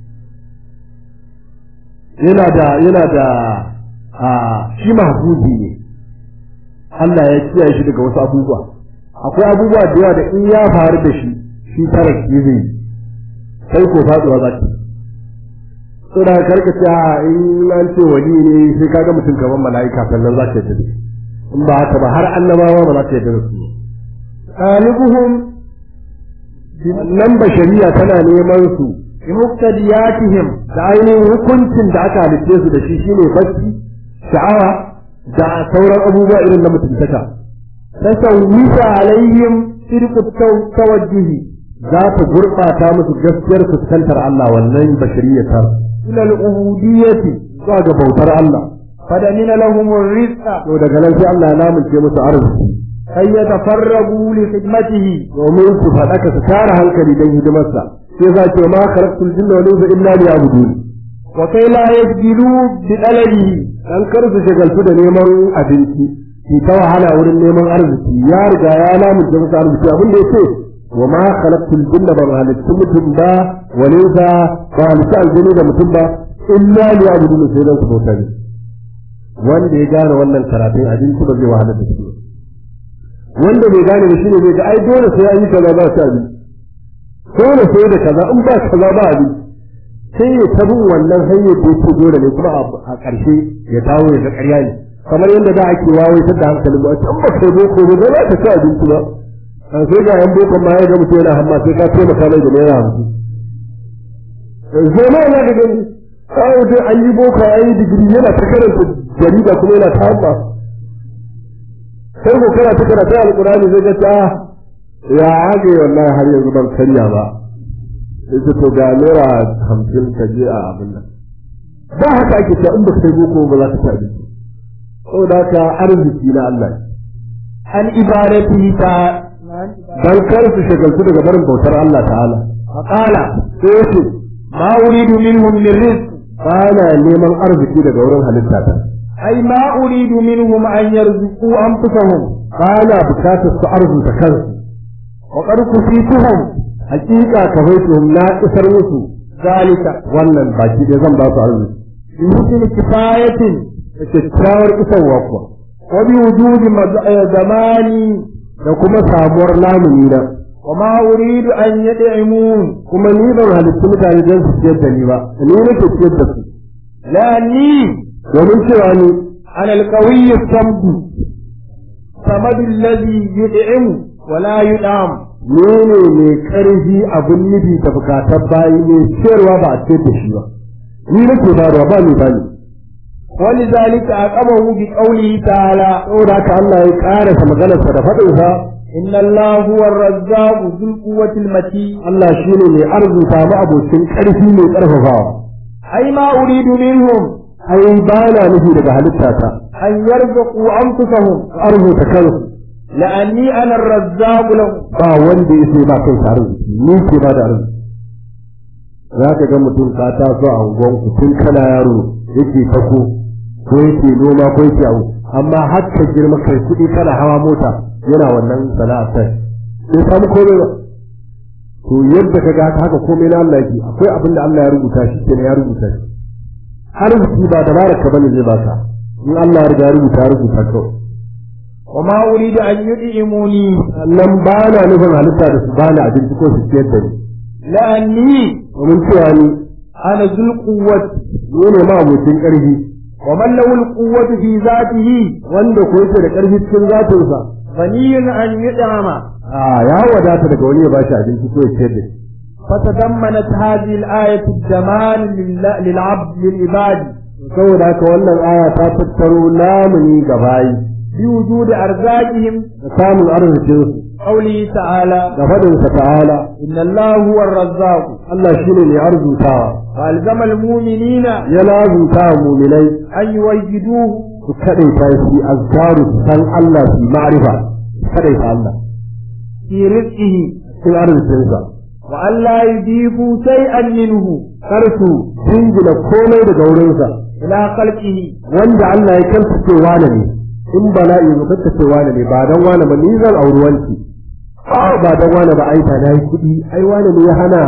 yana da shi mahfuzi ne Allah ya kiyaye shi daga wasu abubuwa akwai abubuwa da yawa da in ya faru da shi shi taraki zai sai ko faduwa za ta so da karka ta in an ce wali ne sai kaga mutum kaman mala'ika sannan za ka yi in ba haka ba har annabawa ba za ka yi da su ɗalibuhum nan bashariya tana neman su bi muqtadiyatihim da ainihin hukuncin da aka halitte su da shi shine bacci sha'awa da sauran abubuwa irin na mutuntaka tasawwisa alaihim sirqu tawajjuhi za ta gurɓata musu gaskiyar fuskantar Allah wannan bashariya ta ila al-ubudiyyati zuwa ga bautar Allah fadamina lahum ar-rizqa to daga nan sai Allah ya lamunce musu arziki ay yatafarragu li khidmatihi domin su faɗaka su tara hankali don hidimarsa sai za ce ma khalaqtul jinna wal insa illa liya'budun wa kai la yajdilu bi talabihi dan kar su shagaltu da neman abinci ki ta wahala wurin neman arziki ya riga ya lamunce musu arziki abin da yake wa ma khalaqtul jinna ba halittu mutum ba wal insa ba halittu aljini da mutum ba illa liya'budun sai dan su bauta ne wanda ya gane wannan karatun abinci ba zai wahala da shi wanda bai gane da shi ne zai ga ai dole sai an yi kaza ba ta abinci dole sai da kaza in ba kaza ba abinci sai ya tabi wannan hanyar da yake dole ne kuma a ƙarshe ya dawo ya ga ƙarya ne kamar yadda da ake wawaitar da hankalin ba an ba kai boko ba za ka ci abinci ba sai ga yan boko ma ya ga mutum yana hamma sai ka taimaka mai da naira 50 sai ma ya ga gani kawai sai an yi boko an yi digiri yana ta karanta jarida kuma yana ta hamma sai ko kana ta karanta alƙur'ani zai ga ta ya hage wallahi har yanzu ban karya ba sai to ga naira 50 ka je a abin nan ba haka ake cewa in ba kai boko ba za ka ci abinci saboda haka arziki na Allah an ibadati ta dan kar su shagaltu daga barin bautar Allah ta'ala faqala sai yace ma uridu minhum min rizq ba na neman arziki daga wurin halitta ta ay ma uridu minhum an yarzuqu anfusahum ba na bukatar su arzuta kansu wa qad kusituhum hakika ka baituhum na isar musu zalika wannan baki dai zan ba su arziki yusin kifayatin kyakkyawar isarwa kuwa wa bi wujudi zamani da kuma samuwar lamuni na wa ma uridu an yad'imun kuma ni ban halittu mutane don su ciyar da ni ba ni nake ciyar da su la ni domin cewa ni ana al-qawiy as-samd samad alladhi yud'imu wa la yud'am ni ne mai karfi abin nufi da bukatar bayi ne ciyarwa ba a ciyar da shi ba ni nake ba ba ni bani ولذلك أقبه بقوله تعالى وذاك الله يقال سمغنا سدفدها إن الله هو الرزاق ذو القوة المتين الله شيني من أرض تام أبو سن كرفي من كرفها أي ما أريد منهم أي بانا نفي لك هلتاتا أن يرزقوا أنفسهم أرض تكرف لأني أنا الرزاق لهم وندي اسمي ما كنت أرض نيكي ما أرض ذاك جمتون كاتا سوى أنقوم كنت كلا يارو يكي تكو ko yake noma ko yake abu amma har ka girma kai kuɗi kana hawa mota yana wannan sana'ar sai sai samu komai ba to yadda ka ga haka komai na Allah yake akwai abin da Allah ya rubuta shi kenan ya rubuta shi arziki ba tabaraka bane zai baka in Allah ya riga ya rubuta kawai wa ma uridu an yud'imuni nan ba na nufin halitta da su bani abinci ko su ciyar da ni la'anni domin cewa ni ana zul quwwati ne ma abokin ƙarfi ومن له القوة في ذاته wanda ko yake da ƙarfi cikin zatinsa غني أن يدعم ya wadata daga wani ya bashi abinci ko ya ciyar da shi فتضمنت هذه الآية الجمال للعبد للعباد saboda haka wannan aya ta tattaro lamuni ga bayi بوجود أرزاقهم da samun arzikin su قوله تعالى da fadin sa ta'ala إن الله هو الرزاق Allah shine mai arzutawa فألزم المؤمنين ya lazunta mu'minai أن يوجدوه su kadaita shi azkaru san Allah su ma'rifa kadaita Allah في رزقه cikin arzikin sa وأن لا يضيفوا شيئا منه kar su jingina komai daga wurin sa إلى خلقه wanda Allah ya kanta cewa ne in bala'i mu kanta cewa ne ba dan wani ba ni zan auri wanki ba dan wani ba aita na yi kuɗi ai wani ne ya hana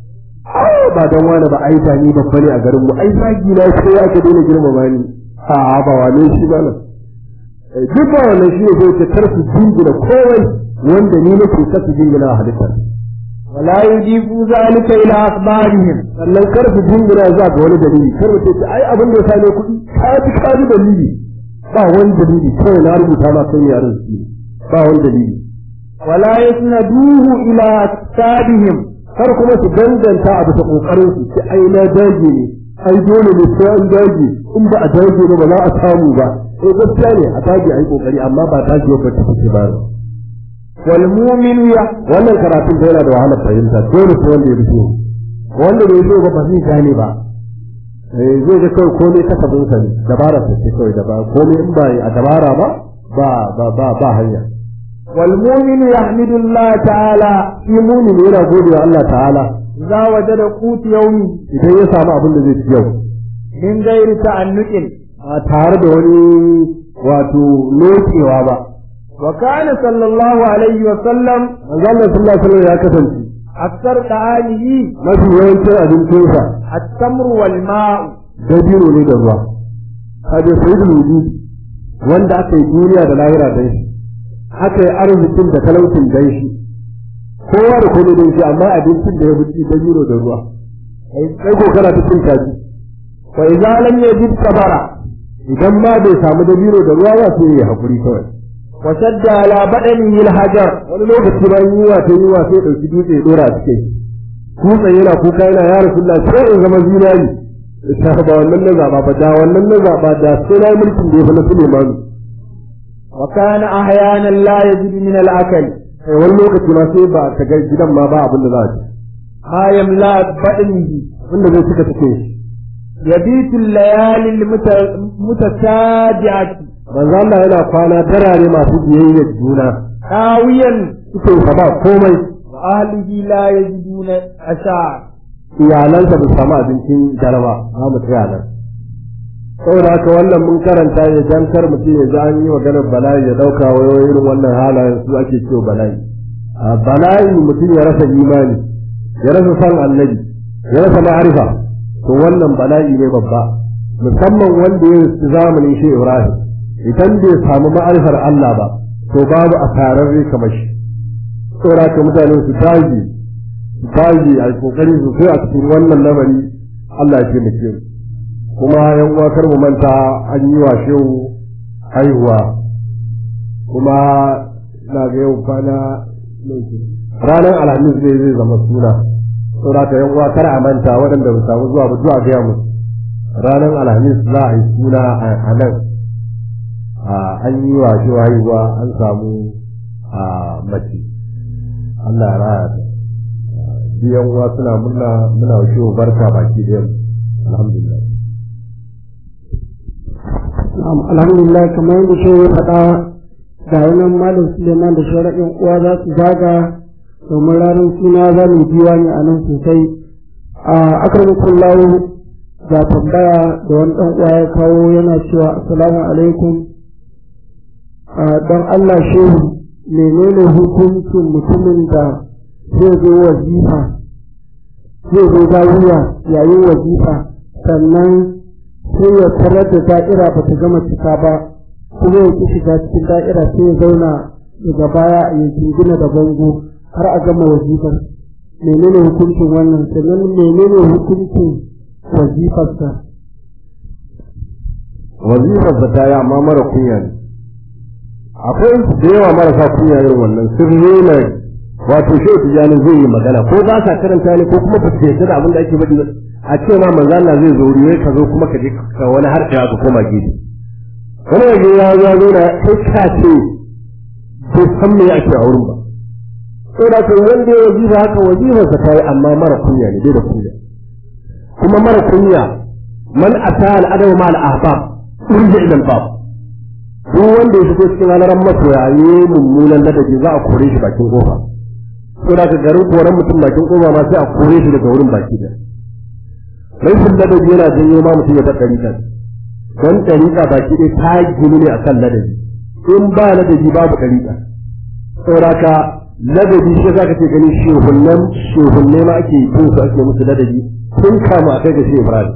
ba dan wani ba aita ni babba ne a garin mu ai zagi na sai aka daina girmama ni ba wane shi ba nan duk ba wannan shi ne zai ce kar su jingina kowai wanda ni nake kar su jingina a halittar ولا يضيفوا ذلك إلى أخبارهم. sannan kar su jingina zuwa ga wani dalili, kar su ce ai abin da ya same kuɗi ka ji dalili, ba wani dalili, kawai na rubuta ma kai ne arziki, ba wani dalili. ولا يسندوه إلى أكتابهم. kar kuma su danganta a bisa kokarin su ce ai na dage ne, ai dole ne sai an dage, in ba a dage ba za a samu ba. gaskiya ne a dage ai kokari, amma ba dage ba ta fice ba. wal mu'minu wannan karatun da yana da wahala fahimta, dole sai wanda ya fito, wanda bai fito ba zai gane ba. zai ga kawai komai ta kabin sa ne, dabara ta ce kawai dabara, komai in ba a dabara ba hanya. wal mu'minu yahmidu Allah ta'ala, shi mu'min yana gode wa Allah ta'ala za wajada qut yawmi, idan ya samu abin da zai ci yau, min gairi ta'annuqin, a tare da wani wato lokewa ba. wa kana sallallahu alaihi wa sallam, Allah sallallahu alaihi wa sallam ya kasance aksar ta'alihi, mafi yawancin abincinsa at-tamru wal ma'u, dabino ne da ruwa. Kaje sayyidul wujud wanda aka yi duniya da lahira dan shi, aka yi arzikin da talaucin dan shi, kowa da komai dan shi, amma abincin da ya fi dabino da ruwa. Sai ko kana ta cin kaji. wa idza lam yajid sabara, idan ma bai samu dabino da ruwa ba sai ya hakuri kawai. wa shadda ala badanihi al-hajar, wani lokaci bayan yiwa ta yiwa sai ɗauki dutse ya ɗora a cikin kutsa yana kuka yana ya rasulullah sai in zama zinari. ta ba wannan na zaɓa ba, da wannan na zaɓa da sai na mulkin da ya fi na Suleimanu. wa kana ahyanan la yajid min al-akal, wani lokaci ma sai ba ka ga gidan ma ba abin da za a ci, ma yamla badanihi, wanda zai cika cikin shi. yabitu al-layali al-mutatabi'ati, manzo Allah yana kwana darare masu biyayya juna, qawiyan cikin sa ba komai, wa ahlihi la yajiduna asha, iyalansa ba samu abincin garba ba mu tsaya nan. Saboda haka wannan mun karanta ya jankar mutum ya ji an yi maganar bala'i ya dauka wayo irin wannan halayen su ake cewa bala'i. Bala'i mutum ya rasa imani, ya rasa san annabi, ya rasa ma'arifa, to wannan bala'i ne babba, musamman wanda ya yi zamanin shi Ibrahim. Idan bai samu ma'arifar Allah ba, to babu asararre kamar shi. Saboda haka mutane su daji a kokari sosai a cikin wannan lamari, Allah ya taimake mu. Kuma yan uwa kar mu manta an yi wa shehu haihuwa, kuma na ga yau kwana ranar alhamis ne zai zama suna. Saboda haka yan uwa kar a manta waɗanda ba samu zuwa ba zuwa gaya musu ranar alhamis za a yi suna a nan. An yi wa shehu haihuwa, an samu mace, Allah ya raya ta. Biyan uwa suna muna wa shehu barka baki da yamma. Alhamdulillah. alhamdulillah, kamar yadda shi ya faɗa ga yanan malam Suleiman da sharaɗin uwa za su zaga domin ranar suna za mu biwa ne a nan sosai. A akramakum lawo ga tambaya da wani ɗan uwa ya kawo yana cewa assalamu alaikum, don Allah shehu menene hukuncin mutumin da zai zo wazifa, zai zo zawiya yayin wazifa, sannan sai ya tarar da da'ira ba ta gama cika ba, kuma ya ki shiga cikin da'ira sai ya zauna daga baya a yankin gina da bango har a gama wazifar. Menene hukuncin wannan? Sannan menene hukuncin wazifarsa? Wazifarsa ta yi amma mara kunya ne. Akwai da yawa marasa kunya irin wannan sun rena, wato shehu tijani zai yi magana ko ba sa karanta ne ko kuma ba su yarda da abin da ake faɗi ba. A ce ma manzo Allah zai zo wuri ka zo kuma ka je ka wani har ka koma gefe. Wani waje ya zo da kai ka ce ko san me ake a wurin ba. Sai da kan wanda ya wajiba haka wajibar sa kai amma mara kunya ne, bai da kunya. Kuma mara kunya man ata al adaw ma al ahbab urja ila al bab. Duk wanda ya shigo cikin halaran masoya ne mummunan ladabi za a kore shi bakin kofa. Sai da garin koran mutum bakin kofa ma sai a kore shi daga wurin baki da. Rashin ladabi yana janyo ma mutum ya ta ɗariƙa, don ɗariƙa baki ɗaya ta gini ne a kan ladabi, in ba ladabi babu ɗariƙa. Sauraka ladabi shi za ka ce gani shehunne ma ake yi su ake musu ladabi tun kama a kai ga shehu Ibrahim,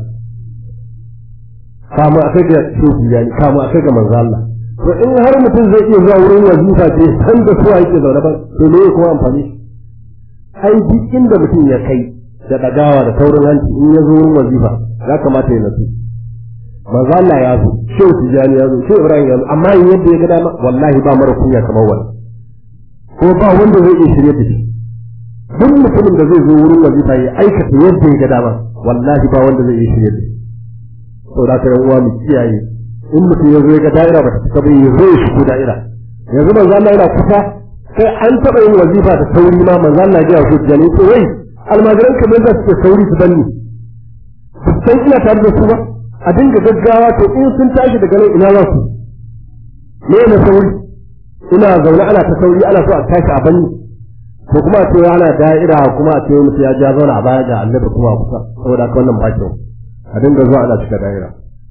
kama a kai ga shehu Tijjani, kama a kai ga manzo Allah. To in har mutum zai iya zuwa wurin wazifa ce san da suwa yake zaune ba, to me kuma amfani? ai duk inda mutum ya kai da dagawa da taurin hanci in ya zo wurin wazifa ya kamata ya nasu manzo Allah ya zo shehu Tijani ya zo shehu Ibrahim ya zo amma yadda ya ga dama wallahi ba mara kunya kamar wannan ko ba wanda zai iya shirye da shi duk mutumin da zai zo wurin wazifa ya aikata yadda ya ga dama wallahi ba wanda zai iya shirye da shi saboda ka uwa mu kiyaye in mutum ya zo ya ga da'ira ba ta cika ba ya zo ya shigo da'ira yanzu manzo Allah yana kusa sai an taɓa yin wazifa da sauri ma manzo Allah ya ga Tijani to wai almajiran kamar za su ke sauri su banni san ina tare da su ba a dinga gaggawa to in sun tashi daga nan ina za su me ne sauri ina zaune ana ta sauri ana so a tashi a banni ko kuma a ce ana da'ira kuma a ce mutum ya ja zauna a baya ga annabi kuma a kusa saboda haka wannan ba kyau a dinga zuwa ana cika da'ira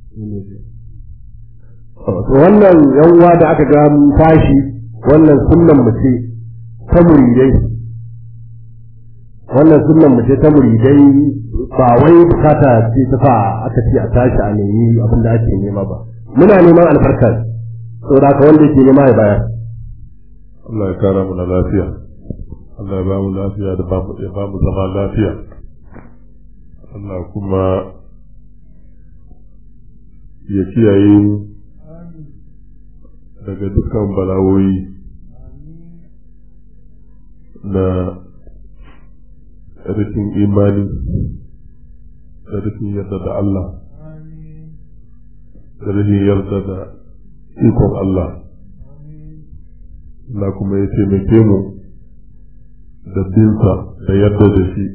wannan yan uwa da aka ga tashi wannan sunnan mu ce ta muridai wannan sunnan mu ce ta muridai ba wai bukata ce ta fa aka ce a tashi a nemi abin da ake nema ba muna neman albarka saboda haka wanda yake nema ya bayar Allah ya kara mu na lafiya Allah ya ba mu lafiya da ba mu zama lafiya Allah kuma ya kiyaye daga dukkan bala'o'i na rikin imani da rikin yarda da Allah da rikin yarda da ikon Allah Allah kuma ya taimake mu da binsa da yarda da shi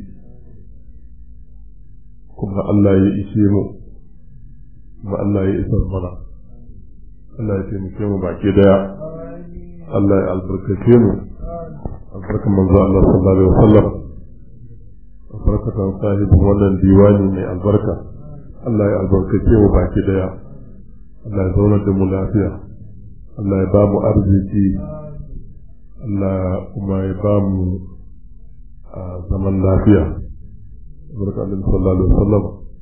kuma Allah ya ishe mu kuma Allah ya isar mana Allah ya taimake mu baki daya Allah ya albarkace mu albarkan manzo Allah sallallahu alaihi wasallam albarkatan sahibin wannan diwani mai albarka Allah ya albarkace mu baki daya Allah ya zauna da mu lafiya Allah ya ba mu arziki Allah kuma ya ba mu zaman lafiya albarkan Allah sallallahu alaihi wasallam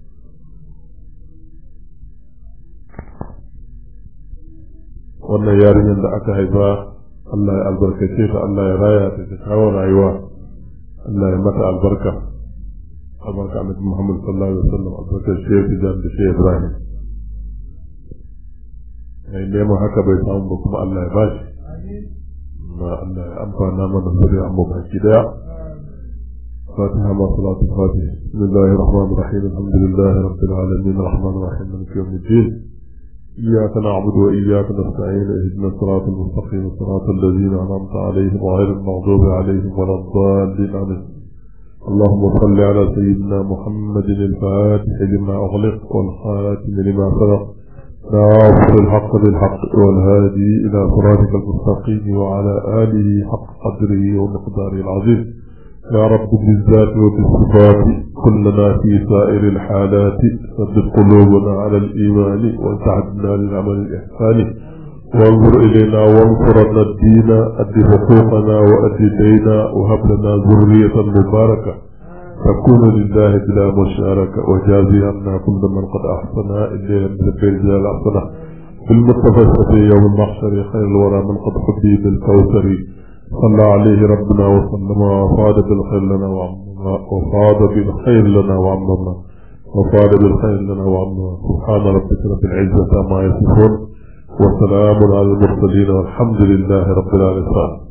wannan yarinyar da aka haifa Allah ya albarkace ta Allah ya raya ta ta kawo rayuwa Allah ya mata albarka albarka Annabi Muhammad sallallahu alaihi wasallam albarka Sheikh Tijani da Sheikh Ibrahim ai neman haka bai samu ba kuma Allah ya bashi ma Allah ya amfana mana zuriya amma baki daya فاتحة مع صلاة الفاتحة بسم الله الرحمن الرحيم الحمد لله رب العالمين الرحمن الرحيم مالك يوم الدين إياك نعبد وإياك نستعين اهدنا الصراط المستقيم صراط الذين أنعمت عليهم غير المغضوب عليهم ولا الضالين آمين اللهم صل على سيدنا محمد الفاتح لما أغلق والخاتم لما سبق ناصر الحق بالحق والهادي إلى صراطك المستقيم وعلى آله حق قدره ومقداره العظيم يا رب بالذات وبالصفات كلنا في سائر الحالات ثبت قلوبنا على الإيمان وسعدنا للعمل الإحساني وانظر إلينا وانصرنا الدين أد حقوقنا وأد دينا وهب لنا ذرية مباركة تكون لله بلا مشاركة وجازي عنا كل من قد أحسن إلينا بالجلال أحسنه بالمتفى في يوم المحشر خير الورى من قد حبي بالكوثر صلى عليه ربنا وسلم وفاد بالخير لنا وعمنا وفاد بالخير لنا وعمنا وفاد بالخير لنا وعمنا سبحان ربك رب العزة ما يصفون وسلام على المرسلين والحمد لله رب العالمين.